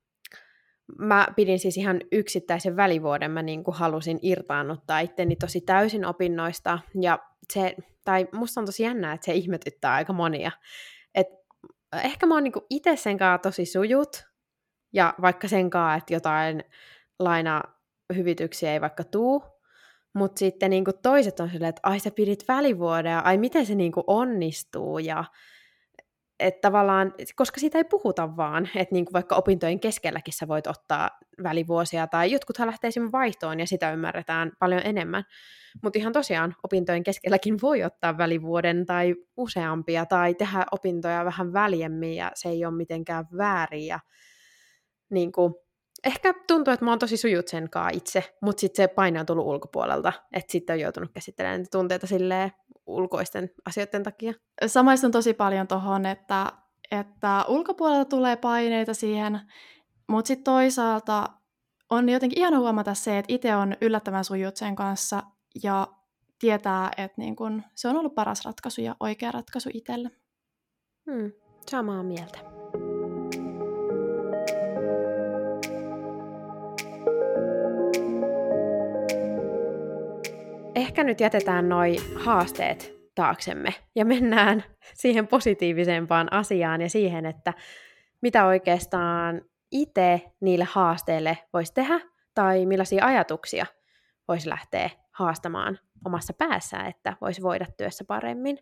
mä pidin siis ihan yksittäisen välivuoden, mä niin kuin halusin irtaannuttaa itteni tosi täysin opinnoista, ja se, tai musta on tosi jännää, että se ihmetyttää aika monia. Et ehkä mä oon niin kuin itse sen kanssa tosi sujut, ja vaikka sen kanssa, että jotain lainahyvityksiä ei vaikka tuu, mutta sitten niin kuin toiset on silleen, että ai sä pidit välivuoden, ja ai miten se niin kuin onnistuu, ja että tavallaan, koska siitä ei puhuta vaan, että niin kuin vaikka opintojen keskelläkin sä voit ottaa välivuosia, tai jotkuthan lähtee esimerkiksi vaihtoon, ja sitä ymmärretään paljon enemmän. Mutta ihan tosiaan opintojen keskelläkin voi ottaa välivuoden tai useampia, tai tehdä opintoja vähän väljemmin, ja se ei ole mitenkään väärin. Ja niin kuin, ehkä tuntuu, että mä oon tosi sujut sen kanssa itse, mutta sitten se paine on tullut ulkopuolelta, että sitten on joutunut käsittelemään niitä tunteita silleen ulkoisten asioiden takia. Samaistun tosi paljon tuohon, että, että ulkopuolelta tulee paineita siihen, mutta sitten toisaalta on jotenkin ihana huomata se, että itse on yllättävän sujut sen kanssa ja tietää, että niin kun se on ollut paras ratkaisu ja oikea ratkaisu itselle. Hmm, samaa mieltä. Ehkä nyt jätetään noi haasteet taaksemme ja mennään siihen positiivisempaan asiaan ja siihen, että mitä oikeastaan itse niille haasteille voisi tehdä tai millaisia ajatuksia voisi lähteä haastamaan omassa päässään, että voisi voida työssä paremmin.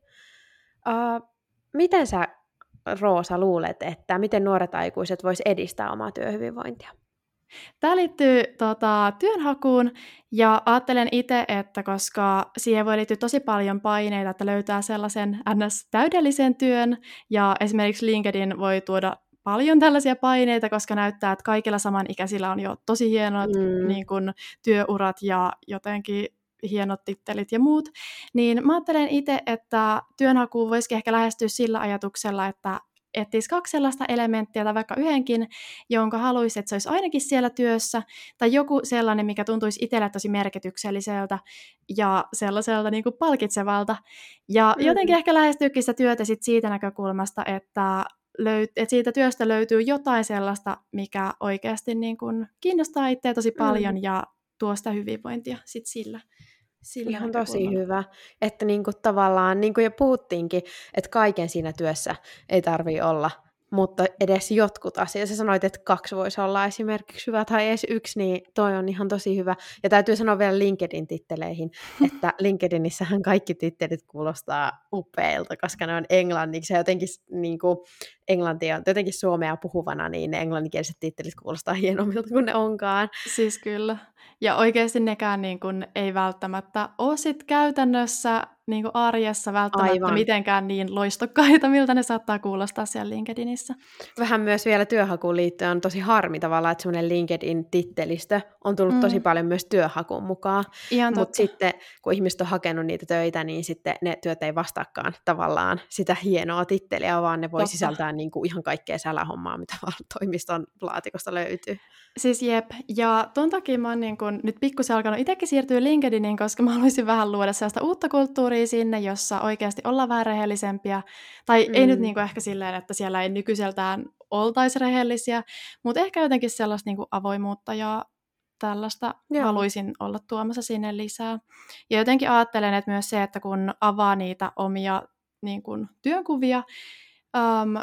Uh, miten sä, Roosa, luulet, että miten nuoret aikuiset vois edistää omaa työhyvinvointia? Tämä liittyy tota, työnhakuun ja ajattelen itse, että koska siihen voi liittyä tosi paljon paineita, että löytää sellaisen ns. Täydellisen työn ja esimerkiksi LinkedIn voi tuoda paljon tällaisia paineita, koska näyttää, että kaikilla samanikäisillä on jo tosi hienot mm. niin kun, työurat ja jotenkin hienot tittelit ja muut, niin mä ajattelen itse, että työnhakuun voisikin ehkä lähestyä sillä ajatuksella, että etsisi kaksi sellaista elementtiä tai vaikka yhdenkin, jonka haluaisi, että se olisi ainakin siellä työssä, tai joku sellainen, mikä tuntuisi itselle tosi merkitykselliseltä ja sellaiselta niin kuin palkitsevalta. Ja mm. jotenkin ehkä lähestyykin sitä työtä sit siitä näkökulmasta, että, löyt- että siitä työstä löytyy jotain sellaista, mikä oikeasti niin kuin kiinnostaa itseä tosi paljon mm. ja tuo sitä hyvinvointia sit sillä. Sillä ihan tosi hyvä, että niinku tavallaan, niin kuin jo puhuttiinkin, että kaiken siinä työssä ei tarvitse olla, mutta edes jotkut asiat. Sä sanoit, että kaksi voisi olla esimerkiksi hyvä tai edes yksi, niin toi on ihan tosi hyvä. Ja täytyy sanoa vielä LinkedIn-titteleihin, että LinkedInissähän kaikki tittelit kuulostaa upeilta, koska ne on englanniksi ja jotenkin niin kuin englantia on jotenkin suomea puhuvana, niin ne englanninkieliset tittelit kuulostaa hienommilta kuin ne onkaan. Siis kyllä. Ja oikeasti nekään niin kuin ei välttämättä ole sit käytännössä niin kuin arjessa välttämättä Aivan. mitenkään niin loistokkaita, miltä ne saattaa kuulostaa siellä LinkedInissä. Vähän myös vielä työhakuun liittyen on tosi harmi tavallaan, että semmoinen LinkedIn-tittelistö on tullut mm. tosi paljon myös työhakuun mukaan. Mutta sitten kun ihmiset on hakenut niitä töitä, niin sitten ne työt ei vastaakaan tavallaan sitä hienoa titteliä, vaan ne voi totta. Sisältää niin kuin ihan kaikkea sälähommaa, mitä vaan toimiston laatikosta löytyy. Siis jep, ja ton takia mä oon niin kun nyt pikkusen alkanut itsekin siirtyä LinkedIniin, koska mä haluaisin vähän luoda sellaista uutta kulttuuria sinne, jossa oikeasti ollaan vähän rehellisempiä, tai mm. ei nyt niin kuin ehkä silleen, että siellä ei nykyiseltään oltaisi rehellisiä, mutta ehkä jotenkin sellaista niin kuin avoimuutta ja tällaista Joo. haluaisin olla tuomassa sinne lisää. Ja jotenkin ajattelen, että myös se, että kun avaa niitä omia niin kuin työnkuvia, um,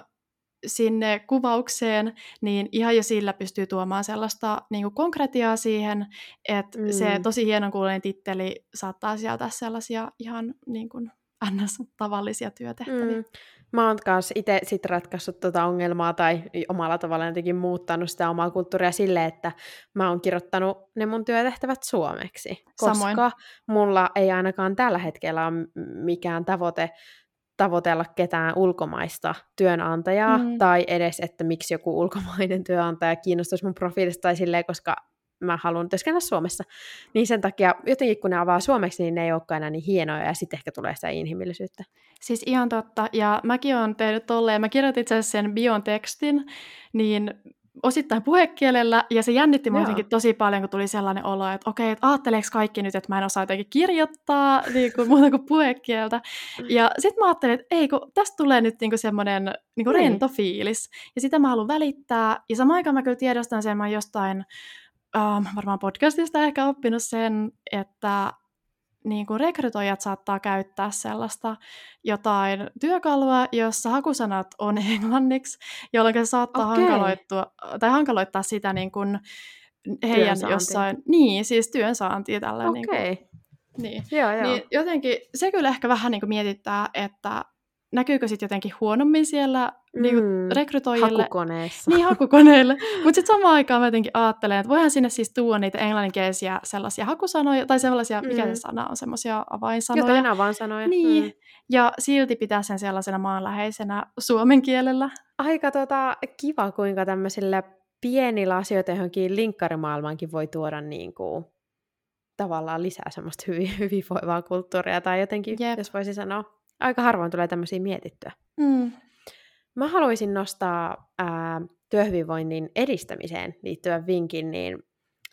sinne kuvaukseen, niin ihan jo sillä pystyy tuomaan sellaista niin kuin konkretiaa siihen, että mm. se tosi hienon kuuloinen titteli saattaa sieltä sellaisia ihan niin kuin ns-tavallisia työtehtäviä. Mm. Mä oon kanssa itse sit ratkaissut tuota ongelmaa tai omalla tavalla jotenkin muuttanut sitä omaa kulttuuria silleen, että mä oon kirjoittanut ne mun työtehtävät suomeksi, koska Samoin. mulla ei ainakaan tällä hetkellä ole mikään tavoite tavoitella ketään ulkomaista työnantajaa, mm. tai edes, että miksi joku ulkomainen työnantaja kiinnostaisi mun profiilista tai silleen, koska mä haluan työskennellä Suomessa. Niin sen takia jotenkin kun ne avaa suomeksi, niin ne ei olekaan enää niin hienoja, ja sitten ehkä tulee sitä inhimillisyyttä. Siis ihan totta, ja mäkin oon tehnyt tolleen, mä kirjoitin itse asiassa sen bion tekstin, niin osittain puhekielellä, ja se jännitti mua jotenkin tosi paljon, kun tuli sellainen olo, että okei, että ajatteleeko kaikki nyt, että mä en osaa jotenkin kirjoittaa niin kuin, muuta kuin puhekieltä. Ja sitten mä ajattelin, että ei, kun tästä tulee nyt niin kuin semmoinen niin kuin rento fiilis, ja sitä mä haluan välittää, ja samaan aikaan mä kyllä tiedostan sen, mä oon jostain, um, varmaan podcastista ehkä oppinut sen, että niin kuin rekrytoijat saattaa käyttää sellaista jotain työkalua, jossa hakusanat on englanniksi, jolloin se saattaa okay. hankaloittua, tai hankaloittaa sitä niin kuin heidän jossain, niin siis työnsaantia tällä. Okei. Okay. Niin, niin. Joo, joo. niin jotenkin se kyllä ehkä vähän niin kuin mietittää, että näkyykö sitten jotenkin huonommin siellä mm, niin rekrytoijille. Hakukoneissa. Niin, hakukoneille. Mutta sitten samaan aikaan mä jotenkin ajattelen, että voihan sinne siis tuoda niitä englanninkielisiä sellaisia hakusanoja, tai sellaisia, mm. mikä se sana on, semmoisia avainsanoja. Jotain avainsanoja. Niin, mm. ja silti pitää sen sellaisena maanläheisenä suomen kielellä. Aika tota, kiva, kuinka tämmöisillä pienillä asioilla johonkin linkkarimaailmaankin voi tuoda niin kuin, tavallaan lisää semmoista hyvin, hyvinvoivaa kulttuuria, tai jotenkin, Jep. jos voisi sanoa. Aika harvoin tulee tämmöisiä mietittyä. Mm. Mä haluaisin nostaa ää, työhyvinvoinnin edistämiseen liittyvän vinkin, niin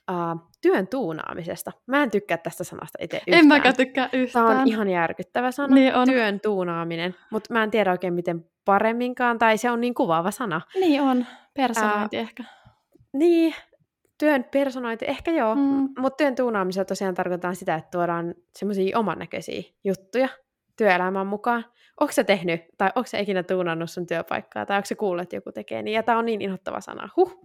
uh, työn tuunaamisesta. Mä en tykkää tästä sanasta itse yhtään. En mäkään tykkää yhtään. Tämä on ihan järkyttävä sana, niin on. työn tuunaaminen, mutta mä en tiedä oikein miten paremminkaan, tai se on niin kuvaava sana. Niin on, personointi uh, ehkä. Niin, työn personointi, ehkä joo, mm. mutta työn tuunaamisella tosiaan tarkoitetaan sitä, että tuodaan semmoisia omannäköisiä juttuja työelämän mukaan. Onko sä tehnyt, tai onko sä ikinä tuunannut sun työpaikkaa, tai onko sä kuullut, että joku tekee niin, ja tää on niin inhottava sana. Huh.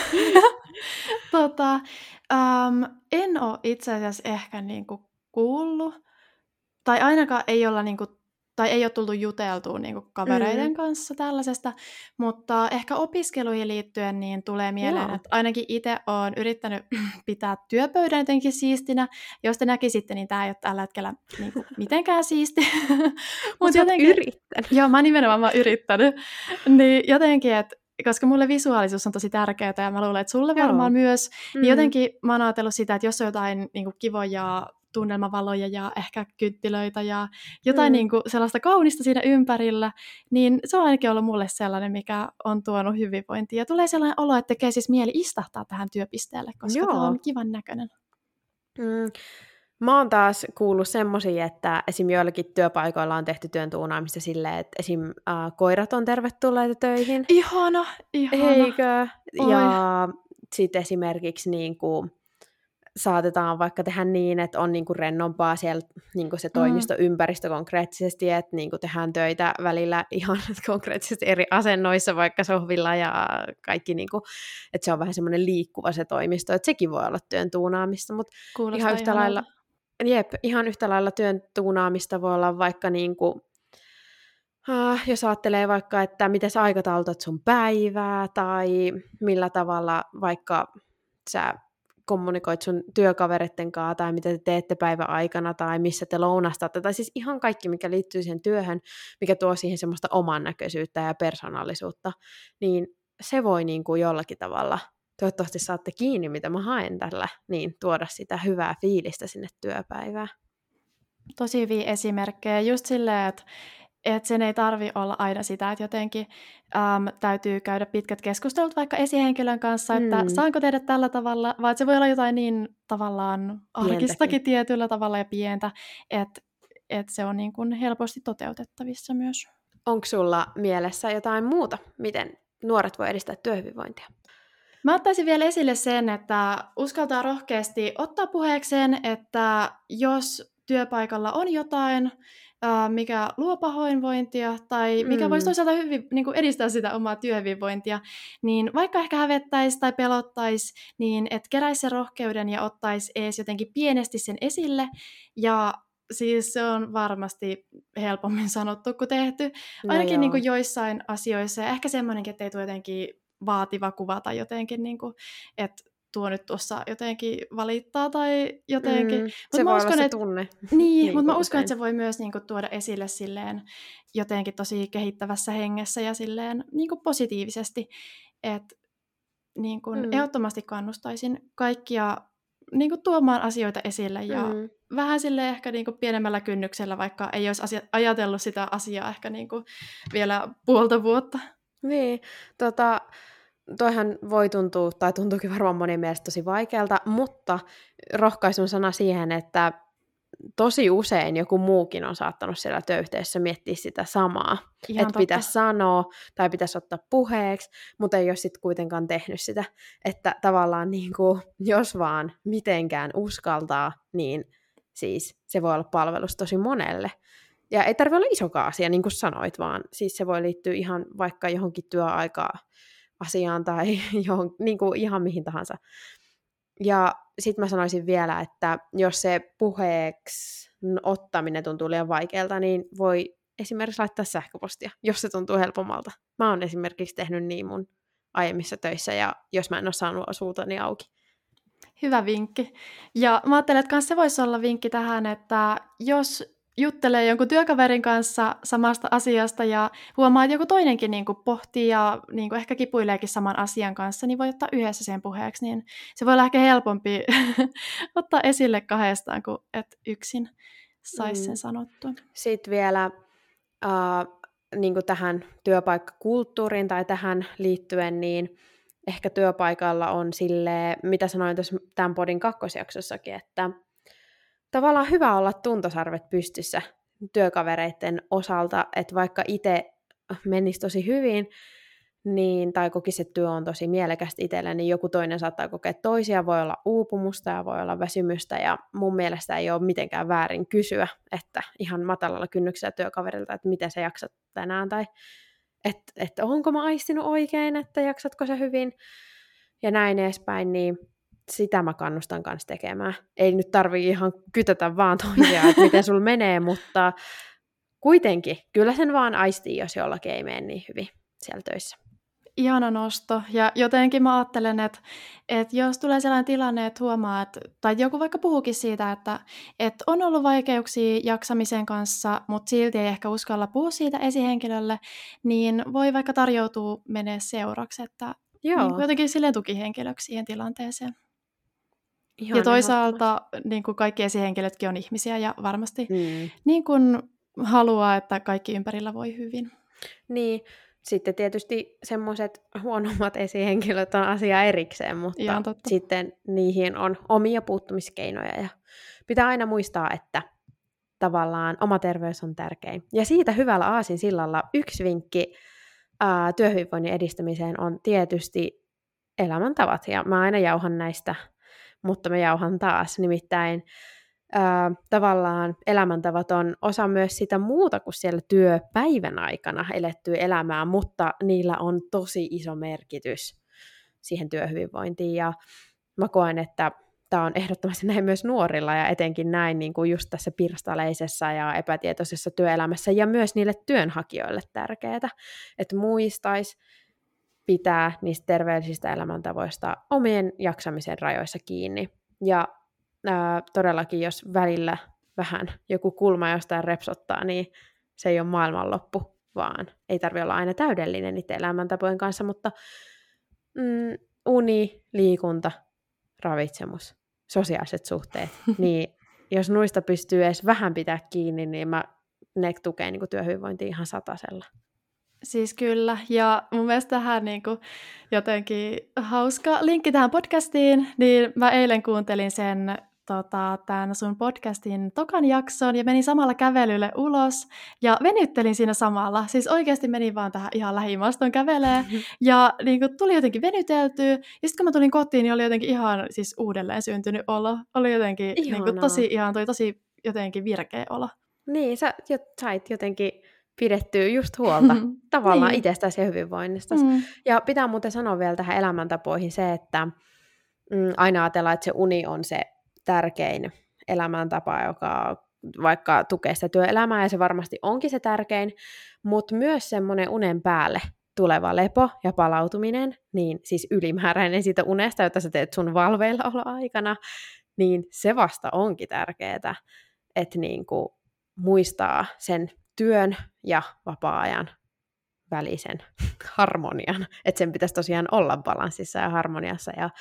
tota, um, en ole itse asiassa ehkä niinku kuullut, tai ainakaan ei olla niinku, tai ei ole tultu juteltua niinku kavereiden mm. kanssa tällaisesta, mutta ehkä opiskeluihin liittyen niin tulee mieleen, Joo. että ainakin itse olen yrittänyt pitää työpöydän jotenkin siistinä. Jos te näkisitte, niin tämä ei ole tällä hetkellä niinku mitenkään siisti. Mutta jotenkin yrittänyt. Joo, mä nimenomaan mä oon yrittänyt. Niin jotenkin, että koska mulle visuaalisuus on tosi tärkeää ja mä luulen, että sulle Joo. varmaan myös, mm. niin jotenkin mä oon ajatellut sitä, että jos on jotain niinku kivoja tunnelmavaloja ja ehkä kynttilöitä ja jotain mm. niin kuin sellaista kaunista siinä ympärillä, niin se on ainakin ollut mulle sellainen, mikä on tuonut hyvinvointia. Ja tulee sellainen olo, että tekee siis mieli istahtaa tähän työpisteelle, koska tämä on kivan näköinen. Mm. Mä oon taas kuullut semmosia, että esim. Joillakin työpaikoilla on tehty työn tuunaamista silleen, että esim. Äh, koirat on tervetulleita töihin. Ihana, ihana. Eikö? Oi. Ja sitten esimerkiksi niin kuin saatetaan vaikka tehdä niin, että on niinku rennompaa siellä niinku se toimistoympäristö konkreettisesti, että niinku tehdään töitä välillä ihan konkreettisesti eri asennoissa, vaikka sohvilla ja kaikki, niinku, että se on vähän semmoinen liikkuva se toimisto, että sekin voi olla työn tuunaamista, mutta ihan yhtä, lailla, jep, ihan yhtä lailla työn tuunaamista voi olla vaikka niinku, Uh, jos ajattelee vaikka, että miten sä aikataulutat sun päivää tai millä tavalla vaikka sä kommunikoit sun työkavereiden kanssa, tai mitä te teette päivän aikana, tai missä te lounastatte, tai siis ihan kaikki, mikä liittyy siihen työhön, mikä tuo siihen semmoista oman näköisyyttä ja persoonallisuutta, niin se voi niin kuin jollakin tavalla, toivottavasti saatte kiinni, mitä mä haen tällä, niin tuoda sitä hyvää fiilistä sinne työpäivään. Tosi hyviä esimerkkejä, just silleen, että että sen ei tarvi olla aina sitä, että jotenkin äm, täytyy käydä pitkät keskustelut vaikka esihenkilön kanssa, että mm. saanko tehdä tällä tavalla, vaan se voi olla jotain niin tavallaan arkistakin tietyllä tavalla ja pientä, että et se on niin kuin helposti toteutettavissa myös. Onko sulla mielessä jotain muuta, miten nuoret voi edistää työhyvinvointia? Mä ottaisin vielä esille sen, että uskaltaa rohkeasti ottaa puheekseen, että jos työpaikalla on jotain, mikä luo pahoinvointia tai mikä mm. voisi toisaalta hyvin, niin kuin edistää sitä omaa työhyvinvointia, niin vaikka ehkä hävettäisi tai pelottaisi, niin et keräisi sen rohkeuden ja ottaisi edes jotenkin pienesti sen esille. Ja siis se on varmasti helpommin sanottu kuin tehty, ainakin no niin kuin joissain asioissa. Ja ehkä semmoinenkin, että ei tule jotenkin vaativa kuva tai jotenkin, niin kuin, että tuo nyt tuossa jotenkin valittaa tai jotenkin. Mm, se voi uskon, olla se et, tunne. Niin, niin mutta mä uskon, että se voi myös niin kuin, tuoda esille silleen jotenkin tosi kehittävässä hengessä ja silleen niin kuin positiivisesti. Että niin kuin, mm. ehdottomasti kannustaisin kaikkia niin kuin, tuomaan asioita esille ja mm. vähän silleen ehkä niin kuin, pienemmällä kynnyksellä, vaikka ei olisi asia- ajatellut sitä asiaa ehkä niin kuin, vielä puolta vuotta. Niin, tota... Toihan voi tuntua, tai tuntuukin varmaan monen mielestä tosi vaikealta, mutta rohkaisun sana siihen, että tosi usein joku muukin on saattanut siellä työyhteisössä miettiä sitä samaa. Että pitäisi sanoa tai pitäisi ottaa puheeksi, mutta ei ole sitten kuitenkaan tehnyt sitä. Että tavallaan niin kuin, jos vaan mitenkään uskaltaa, niin siis se voi olla palvelus tosi monelle. Ja ei tarvitse olla isokaan asia, niin kuin sanoit, vaan siis se voi liittyä ihan vaikka johonkin työaikaan asiaan tai johon, niin kuin ihan mihin tahansa. Ja sitten mä sanoisin vielä, että jos se puheeksi ottaminen tuntuu liian vaikealta, niin voi esimerkiksi laittaa sähköpostia, jos se tuntuu helpommalta. Mä oon esimerkiksi tehnyt niin mun aiemmissa töissä, ja jos mä en ole saanut suutani auki. Hyvä vinkki. Ja mä ajattelen, että se voisi olla vinkki tähän, että jos juttelee jonkun työkaverin kanssa samasta asiasta ja huomaa, että joku toinenkin niin kuin pohtii ja niin kuin ehkä kipuileekin saman asian kanssa, niin voi ottaa yhdessä sen puheeksi, niin se voi olla ehkä helpompi ottaa esille kahdestaan, kuin että yksin saisi sen sanottua. Sitten vielä uh, niin kuin tähän työpaikkakulttuuriin tai tähän liittyen, niin ehkä työpaikalla on silleen, mitä sanoin tuossa tämän podin kakkosjaksossakin, että tavallaan hyvä olla tuntosarvet pystyssä työkavereiden osalta, että vaikka itse menisi tosi hyvin, niin, tai kokisi, että työ on tosi mielekästä itselle, niin joku toinen saattaa kokea toisia, voi olla uupumusta ja voi olla väsymystä, ja mun mielestä ei ole mitenkään väärin kysyä, että ihan matalalla kynnyksellä työkaverilta, että miten sä jaksat tänään, tai että et onko mä aistinut oikein, että jaksatko sä hyvin, ja näin edespäin, niin sitä mä kannustan kanssa tekemään. Ei nyt tarvii ihan kytätä vaan toisia, että miten sulla menee, mutta kuitenkin, kyllä sen vaan aistii, jos jollakin ei mene niin hyvin siellä töissä. Ihana nosto. Ja jotenkin mä ajattelen, että, että jos tulee sellainen tilanne, että huomaa, että, tai joku vaikka puhukin siitä, että, että on ollut vaikeuksia jaksamisen kanssa, mutta silti ei ehkä uskalla puhua siitä esihenkilölle, niin voi vaikka tarjoutua menee seuraksi, että niin kuin jotenkin silleen tukihenkilöksi siihen tilanteeseen. Ihan ja toisaalta niin kuin kaikki esihenkilötkin on ihmisiä ja varmasti mm. niin kuin haluaa, että kaikki ympärillä voi hyvin. Niin. Sitten tietysti semmoiset huonommat esihenkilöt on asia erikseen, mutta sitten niihin on omia puuttumiskeinoja. Ja pitää aina muistaa, että tavallaan oma terveys on tärkein. Ja siitä hyvällä aasinsillalla yksi vinkki ää, työhyvinvoinnin edistämiseen on tietysti elämäntavat. Ja mä aina jauhan näistä, mutta mä jauhan taas. Nimittäin ää, tavallaan elämäntavat on osa myös sitä muuta kuin siellä työpäivän aikana elettyä elämää, mutta niillä on tosi iso merkitys siihen työhyvinvointiin. Ja mä koen, että tämä on ehdottomasti näin myös nuorilla ja etenkin näin niin kuin just tässä pirstaleisessa ja epätietoisessa työelämässä ja myös niille työnhakijoille tärkeää, että muistaisi pitää niistä terveellisistä elämäntavoista omien jaksamisen rajoissa kiinni. Ja ää, todellakin, jos välillä vähän joku kulma jostain repsottaa, niin se ei ole maailmanloppu, vaan ei tarvitse olla aina täydellinen niiden elämäntapojen kanssa, mutta mm, uni, liikunta, ravitsemus, sosiaaliset suhteet, niin jos nuista pystyy edes vähän pitää kiinni, niin mä, ne tukee niin kuin työhyvinvointia ihan satasella. Siis kyllä, ja mun mielestä tähän niin kuin jotenkin hauska linkki tähän podcastiin, niin mä eilen kuuntelin sen tota, tämän sun podcastin tokan jakson ja menin samalla kävelylle ulos ja venyttelin siinä samalla. Siis oikeasti menin vaan tähän ihan lähimaastoon kävelee ja niin kuin, tuli jotenkin venyteltyä ja sitten kun mä tulin kotiin, niin oli jotenkin ihan siis uudelleen syntynyt olo. Oli jotenkin niin kuin, tosi ihan, toi tosi jotenkin virkeä olo. Niin, sä sait jotenkin pidettyä just huolta tavallaan niin. itsestäsi ja hyvinvoinnistasi. Mm. Ja pitää muuten sanoa vielä tähän elämäntapoihin se, että mm, aina ajatellaan, että se uni on se tärkein elämäntapa, joka vaikka tukee sitä työelämää, ja se varmasti onkin se tärkein, mutta myös semmoinen unen päälle tuleva lepo ja palautuminen, niin siis ylimääräinen siitä unesta, jota sä teet sun valveilla olla aikana, niin se vasta onkin tärkeää, että niinku muistaa sen työn ja vapaa-ajan välisen harmonian, että sen pitäisi tosiaan olla balanssissa ja harmoniassa ja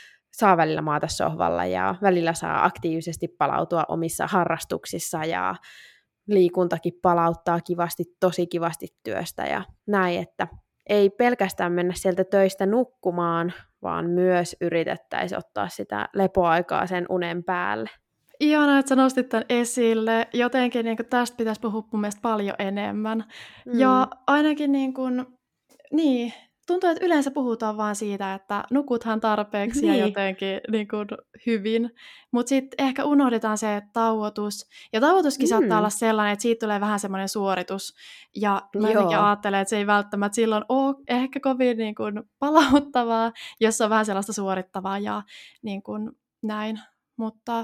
saa välillä maata sohvalla ja välillä saa aktiivisesti palautua omissa harrastuksissa ja liikuntakin palauttaa kivasti, tosi kivasti työstä ja näin, että ei pelkästään mennä sieltä töistä nukkumaan, vaan myös yritettäisiin ottaa sitä lepoaikaa sen unen päälle. Ihanaa, että sä nostit tämän esille. Jotenkin niin kuin tästä pitäisi puhua mun mielestä paljon enemmän. Mm. Ja ainakin niin kuin, niin, tuntuu, että yleensä puhutaan vaan siitä, että nukuthan tarpeeksi niin. ja jotenkin niin kuin hyvin. Mutta sitten ehkä unohdetaan se tauotus. Ja tauotuskin mm. saattaa olla sellainen, että siitä tulee vähän semmoinen suoritus. Ja mä jotenkin ajattelen, että se ei välttämättä silloin ole ehkä kovin niin kuin palauttavaa, jos on vähän sellaista suorittavaa ja niin kuin näin. Mutta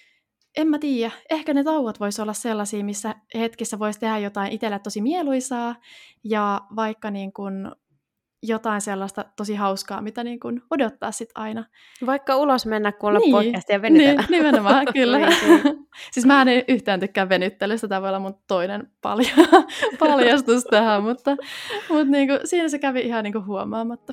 en mä tiedä. Ehkä ne tauot vois olla sellaisia, missä hetkissä voisi tehdä jotain itselle tosi mieluisaa ja vaikka niin kun jotain sellaista tosi hauskaa, mitä niin kun odottaa sit aina. Vaikka ulos mennä kuulla niin, podcastia ja venytellä. Niin, nimenomaan, kyllä. Siis mä en yhtään tykkää venyttelystä, tämä voi olla mun toinen palja- paljastus tähän, mutta, mutta niin kun, siinä se kävi ihan niin kun huomaamatta.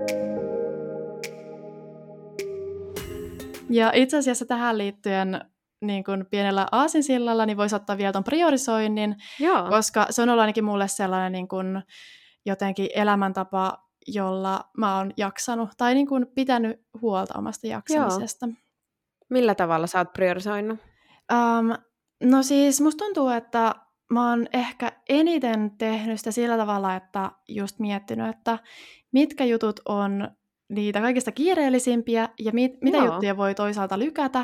Ja itse asiassa tähän liittyen niin kuin pienellä aasinsillalla, niin voisi ottaa vielä ton priorisoinnin, Joo. koska se on ollut ainakin mulle sellainen niin kuin jotenkin elämäntapa, jolla mä oon jaksanut tai niin kuin pitänyt huolta omasta jaksamisesta. Joo. Millä tavalla sä oot priorisoinut? Um, no siis musta tuntuu, että mä oon ehkä eniten tehnyt sitä sillä tavalla, että just miettinyt, että mitkä jutut on niitä kaikista kiireellisimpiä ja mit, mitä Joo. juttuja voi toisaalta lykätä.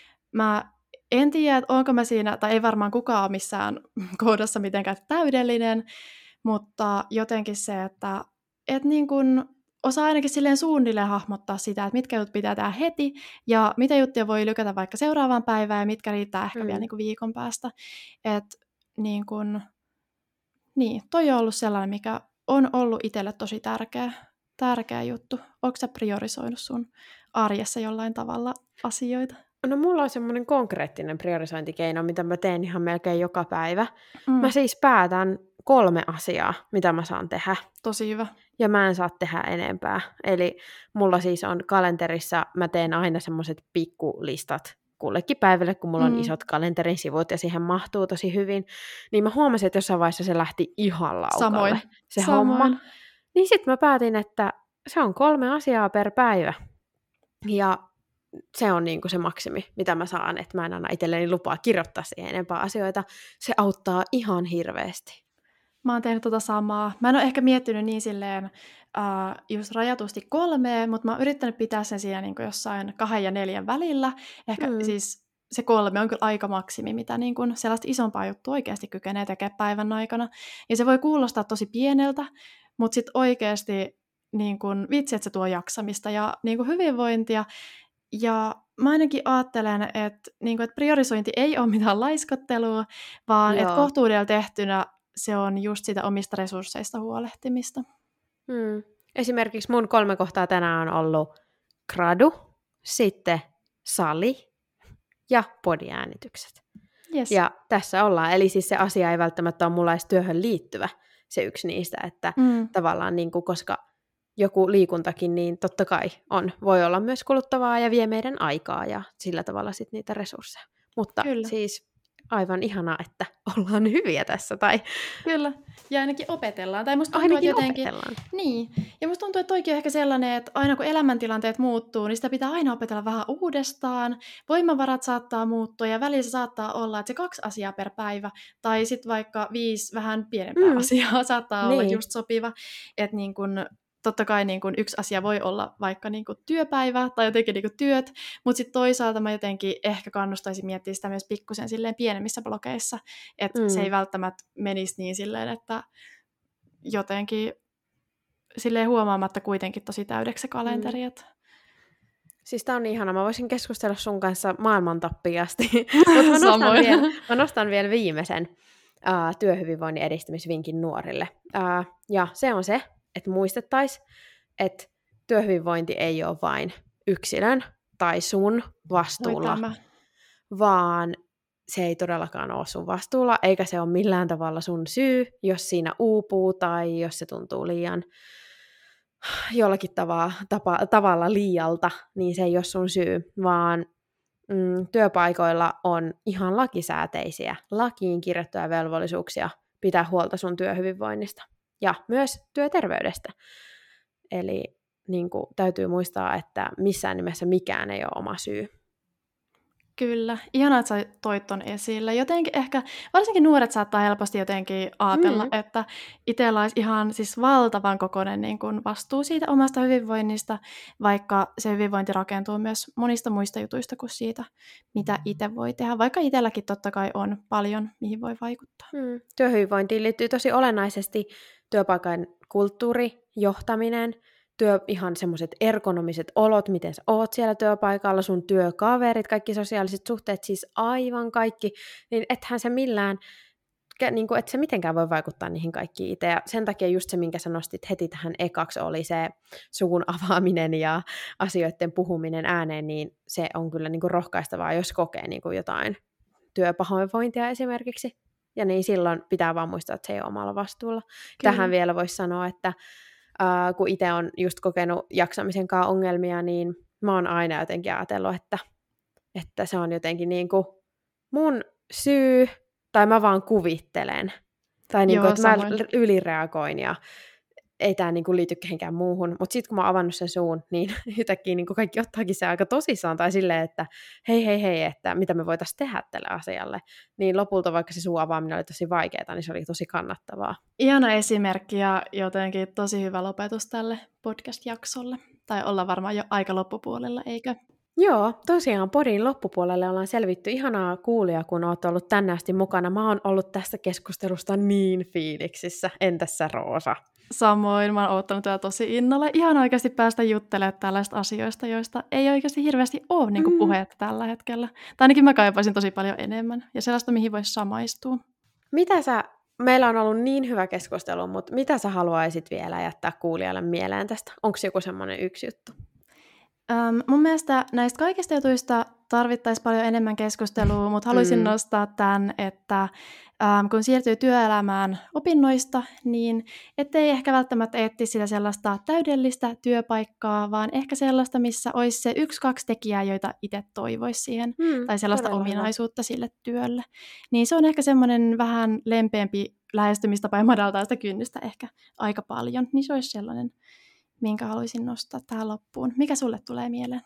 Mä en tiedä, että onko mä siinä, tai ei varmaan kukaan ole missään kohdassa mitenkään täydellinen, mutta jotenkin se, että et niin kun osaa ainakin silleen suunnilleen hahmottaa sitä, että mitkä jutut pitää tehdä heti, ja mitä juttuja voi lykätä vaikka seuraavaan päivään, ja mitkä riittää ehkä mm. vielä niin kuin viikon päästä. Että niin kun, niin, toi on ollut sellainen, mikä on ollut itselle tosi tärkeä, tärkeä juttu. Onko sä priorisoinut sun arjessa jollain tavalla asioita? No mulla on semmoinen konkreettinen priorisointikeino, mitä mä teen ihan melkein joka päivä. Mm. Mä siis päätän kolme asiaa, mitä mä saan tehdä. Tosi hyvä. Ja mä en saa tehdä enempää. Eli mulla siis on kalenterissa, mä teen aina semmoiset pikkulistat kullekin päivälle, kun mulla on mm. isot kalenterin sivut ja siihen mahtuu tosi hyvin. Niin mä huomasin, että jossain vaiheessa se lähti ihan laukalle. Samoin. Se Samoin. homma. Niin sit mä päätin, että se on kolme asiaa per päivä. Ja se on niinku se maksimi, mitä mä saan, että mä en anna itselleni lupaa kirjoittaa siihen enempää asioita. Se auttaa ihan hirveästi. Mä oon tehnyt tota samaa. Mä en ole ehkä miettinyt niin silleen uh, just rajatusti kolmeen, mutta mä oon yrittänyt pitää sen siinä niin kuin jossain kahden ja neljän välillä. Ehkä mm. siis se kolme on kyllä aika maksimi, mitä niin kuin sellaista isompaa juttua oikeasti kykenee tekemään päivän aikana. Ja se voi kuulostaa tosi pieneltä, mutta sitten oikeasti niin kuin, vitsi, että se tuo jaksamista ja niin kuin hyvinvointia. Ja mä ainakin ajattelen, että, niin kuin, että priorisointi ei ole mitään laiskottelua, vaan Joo. että kohtuudella tehtynä se on just sitä omista resursseista huolehtimista. Hmm. Esimerkiksi mun kolme kohtaa tänään on ollut gradu, sitten sali ja podiäänitykset. Yes. Ja tässä ollaan. Eli siis se asia ei välttämättä ole mulla edes työhön liittyvä, se yksi niistä, että mm. tavallaan niin kuin, koska joku liikuntakin, niin totta kai on, voi olla myös kuluttavaa ja vie meidän aikaa ja sillä tavalla sitten niitä resursseja. Mutta Kyllä. siis aivan ihanaa, että ollaan hyviä tässä. Tai... Kyllä, ja ainakin opetellaan. Tai musta tuntuu, ainakin jotenkin... opetellaan. Niin, ja musta tuntuu, että toikin on ehkä sellainen, että aina kun elämäntilanteet muuttuu, niin sitä pitää aina opetella vähän uudestaan. Voimavarat saattaa muuttua ja välissä saattaa olla, että se kaksi asiaa per päivä, tai sitten vaikka viisi vähän pienempää mm. asiaa saattaa niin. olla just sopiva. Että niin kun totta kai niin kun yksi asia voi olla vaikka niin kun työpäivä tai jotenkin niin kun työt, mutta sitten toisaalta mä jotenkin ehkä kannustaisin miettiä sitä myös pikkusen silleen pienemmissä blokeissa, että mm. se ei välttämättä menisi niin silleen, että jotenkin silleen huomaamatta kuitenkin tosi täydeksi se kalenteri. Mm. Siis tää on niin ihana. Mä voisin keskustella sun kanssa maailman tappiasti, mutta mä, nostan vielä, mä nostan vielä viimeisen uh, työhyvinvoinnin edistämisvinkin nuorille. Uh, ja se on se, että muistettaisiin, että työhyvinvointi ei ole vain yksilön tai sun vastuulla, vaan se ei todellakaan ole sun vastuulla, eikä se ole millään tavalla sun syy, jos siinä uupuu tai jos se tuntuu liian jollakin tava, tapa, tavalla liialta, niin se ei ole sun syy, vaan mm, työpaikoilla on ihan lakisääteisiä, lakiin kirjattuja velvollisuuksia pitää huolta sun työhyvinvoinnista. Ja myös työterveydestä. Eli niin kuin, täytyy muistaa, että missään nimessä mikään ei ole oma syy. Kyllä. Ihanaa, että sä toit ton esille. Jotenkin ehkä, varsinkin nuoret saattaa helposti jotenkin ajatella, mm. että itsellä olisi ihan siis valtavan kokoinen niin kuin vastuu siitä omasta hyvinvoinnista, vaikka se hyvinvointi rakentuu myös monista muista jutuista kuin siitä, mitä itse voi tehdä. Vaikka itselläkin totta kai on paljon, mihin voi vaikuttaa. Mm. Työhyvinvointiin liittyy tosi olennaisesti työpaikan kulttuuri, johtaminen, työ, ihan semmoiset ergonomiset olot, miten sä oot siellä työpaikalla, sun työkaverit, kaikki sosiaaliset suhteet, siis aivan kaikki, niin ethän se millään, niin kuin, et se mitenkään voi vaikuttaa niihin kaikkiin itse. Ja sen takia just se, minkä sä nostit heti tähän ekaksi, oli se suvun avaaminen ja asioiden puhuminen ääneen, niin se on kyllä niin kuin rohkaistavaa, jos kokee niin kuin jotain työpahoinvointia esimerkiksi. Ja niin silloin pitää vaan muistaa, että se ei ole omalla vastuulla. Kyllä. Tähän vielä voisi sanoa, että Uh, kun itse on just kokenut jaksamisen kanssa ongelmia, niin mä oon aina jotenkin ajatellut, että, että se on jotenkin niin kuin mun syy, tai mä vaan kuvittelen, tai niinku, Joo, että mä samoin. ylireagoin ja ei tämä niinku liity kehenkään muuhun, mutta sitten kun mä oon avannut sen suun, niin yhtäkkiä niinku kaikki ottaakin se aika tosissaan, tai silleen, että hei hei hei, että mitä me voitaisiin tehdä tälle asialle. Niin lopulta, vaikka se suun avaaminen oli tosi vaikeaa, niin se oli tosi kannattavaa. Ihana esimerkki ja jotenkin tosi hyvä lopetus tälle podcast-jaksolle. Tai ollaan varmaan jo aika loppupuolella, eikö? Joo, tosiaan podin loppupuolelle ollaan selvitty. Ihanaa kuulia, kun oot ollut tänne asti mukana. Mä oon ollut tästä keskustelusta niin fiiliksissä. Entäs sä, Roosa? Samoin, mä oon oottanut tätä tosi innolla. Ihan oikeasti päästä juttelemaan tällaista asioista, joista ei oikeasti hirveästi ole niin kuin Mm. puhetta tällä hetkellä. Tai ainakin mä kaipaisin tosi paljon enemmän. Ja sellaista, mihin voisi samaistua. Mitä sä, meillä on ollut niin hyvä keskustelu, mutta mitä sä haluaisit vielä jättää kuulijalle mieleen tästä? Onko joku semmoinen yksi juttu? Um, mun mielestä näistä kaikista jutuista tarvittaisiin paljon enemmän keskustelua, mutta haluaisin Mm. nostaa tämän, että um, kun siirtyy työelämään opinnoista, niin ettei ehkä välttämättä etsisi sitä sellaista täydellistä työpaikkaa, vaan ehkä sellaista, missä olisi se yksi, kaksi tekijää, joita itse toivoisi siihen, Mm, tai sellaista todella hyvä. ominaisuutta sille työlle. Niin se on ehkä semmoinen vähän lempeämpi lähestymistapa ja madaltaa sitä kynnystä ehkä aika paljon, niin se olisi sellainen, minkä haluaisin nostaa tähän loppuun. Mikä sulle tulee mieleen?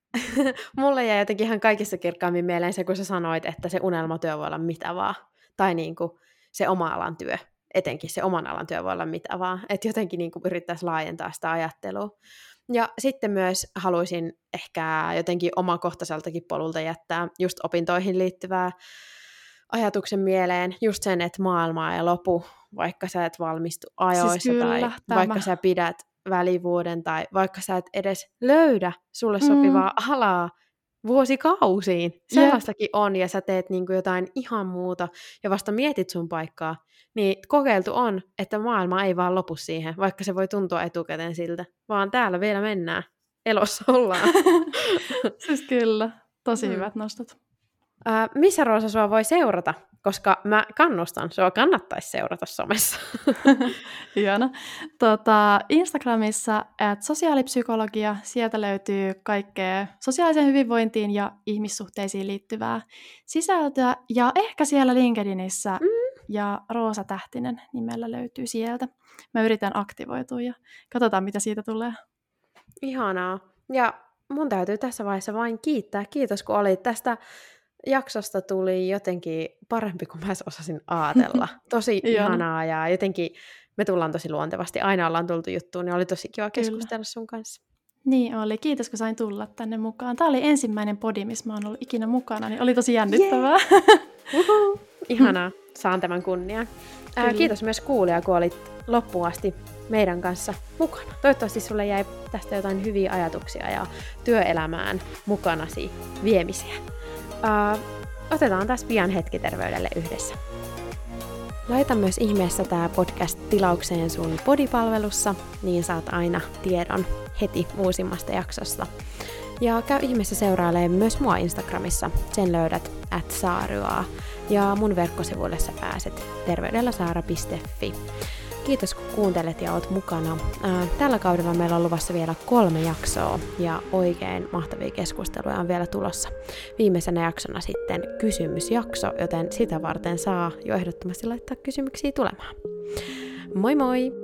Mulle jäi jotenkin ihan kaikissa kirkkaammin mieleen se, kun sä sanoit, että se unelmatyö voi olla mitä vaan. Tai niin kuin se oma alan työ. Etenkin se oman alan työ voi olla mitä vaan. Että jotenkin niin kuin yrittäisi laajentaa sitä ajattelua. Ja sitten myös haluaisin ehkä jotenkin omakohtaiseltakin polulta jättää just opintoihin liittyvää ajatuksen mieleen. Just sen, että maailma ei lopu, vaikka sä et valmistu ajoissa Siis kyllä, tai tämä. vaikka sä pidät välivuoden tai vaikka sä et edes löydä sulle sopivaa mm. alaa vuosikausiin. Sellaistakin on, ja sä teet niin kuin jotain ihan muuta ja vasta mietit sun paikkaa, niin kokeiltu on, että maailma ei vaan lopu siihen, vaikka se voi tuntua etukäteen siltä, vaan täällä vielä mennään. Elossa ollaan. Siis kyllä, tosi Mm. hyvät nostot. Ää, missä, Roosa, sua voi seurata? Koska mä kannustan, sua kannattaisi seurata somessa. Hieno. Tota, Instagramissa at sosiaalipsykologia, sieltä löytyy kaikkea sosiaaliseen hyvinvointiin ja ihmissuhteisiin liittyvää sisältöä. Ja ehkä siellä LinkedInissä Mm. ja Roosa Tähtinen nimellä löytyy sieltä. Mä yritän aktivoitua ja katsotaan, mitä siitä tulee. Ihanaa. Ja mun täytyy tässä vaiheessa vain kiittää. Kiitos, kun olit. Tästä jaksosta tuli jotenkin parempi kuin mä edes osasin ajatella. Tosi ihanaa ja jotenkin me tullaan tosi luontevasti. Aina ollaan tultu juttuun, niin oli tosi kiva keskustella sun kanssa. Niin oli. Kiitos, kun sain tulla tänne mukaan. Tämä oli ensimmäinen podi, missä mä oon ollut ikinä mukana, niin oli tosi jännittävää. Yeah. Ihanaa. Saan tämän kunnian. Ää, kiitos myös kuulija, kun olit loppuun asti meidän kanssa mukana. Toivottavasti sulle jäi tästä jotain hyviä ajatuksia ja työelämään mukanasi viemisiä. Uh, otetaan taas pian hetki terveydelle yhdessä. Laita myös ihmeessä tää podcast tilaukseen sun podipalvelussa, niin saat aina tiedon heti uusimmasta jaksosta. Ja käy ihmeessä seurailemaan myös mua Instagramissa, sen löydät at saaryaa. Ja mun verkkosivuille sä pääset terveydelläsaara piste fi. Kiitos kun kuuntelet ja oot mukana. Tällä kaudella meillä on luvassa vielä kolme jaksoa ja oikein mahtavia keskusteluja on vielä tulossa. Viimeisenä jaksona sitten kysymysjakso, joten sitä varten saa jo ehdottomasti laittaa kysymyksiä tulemaan. Moi moi!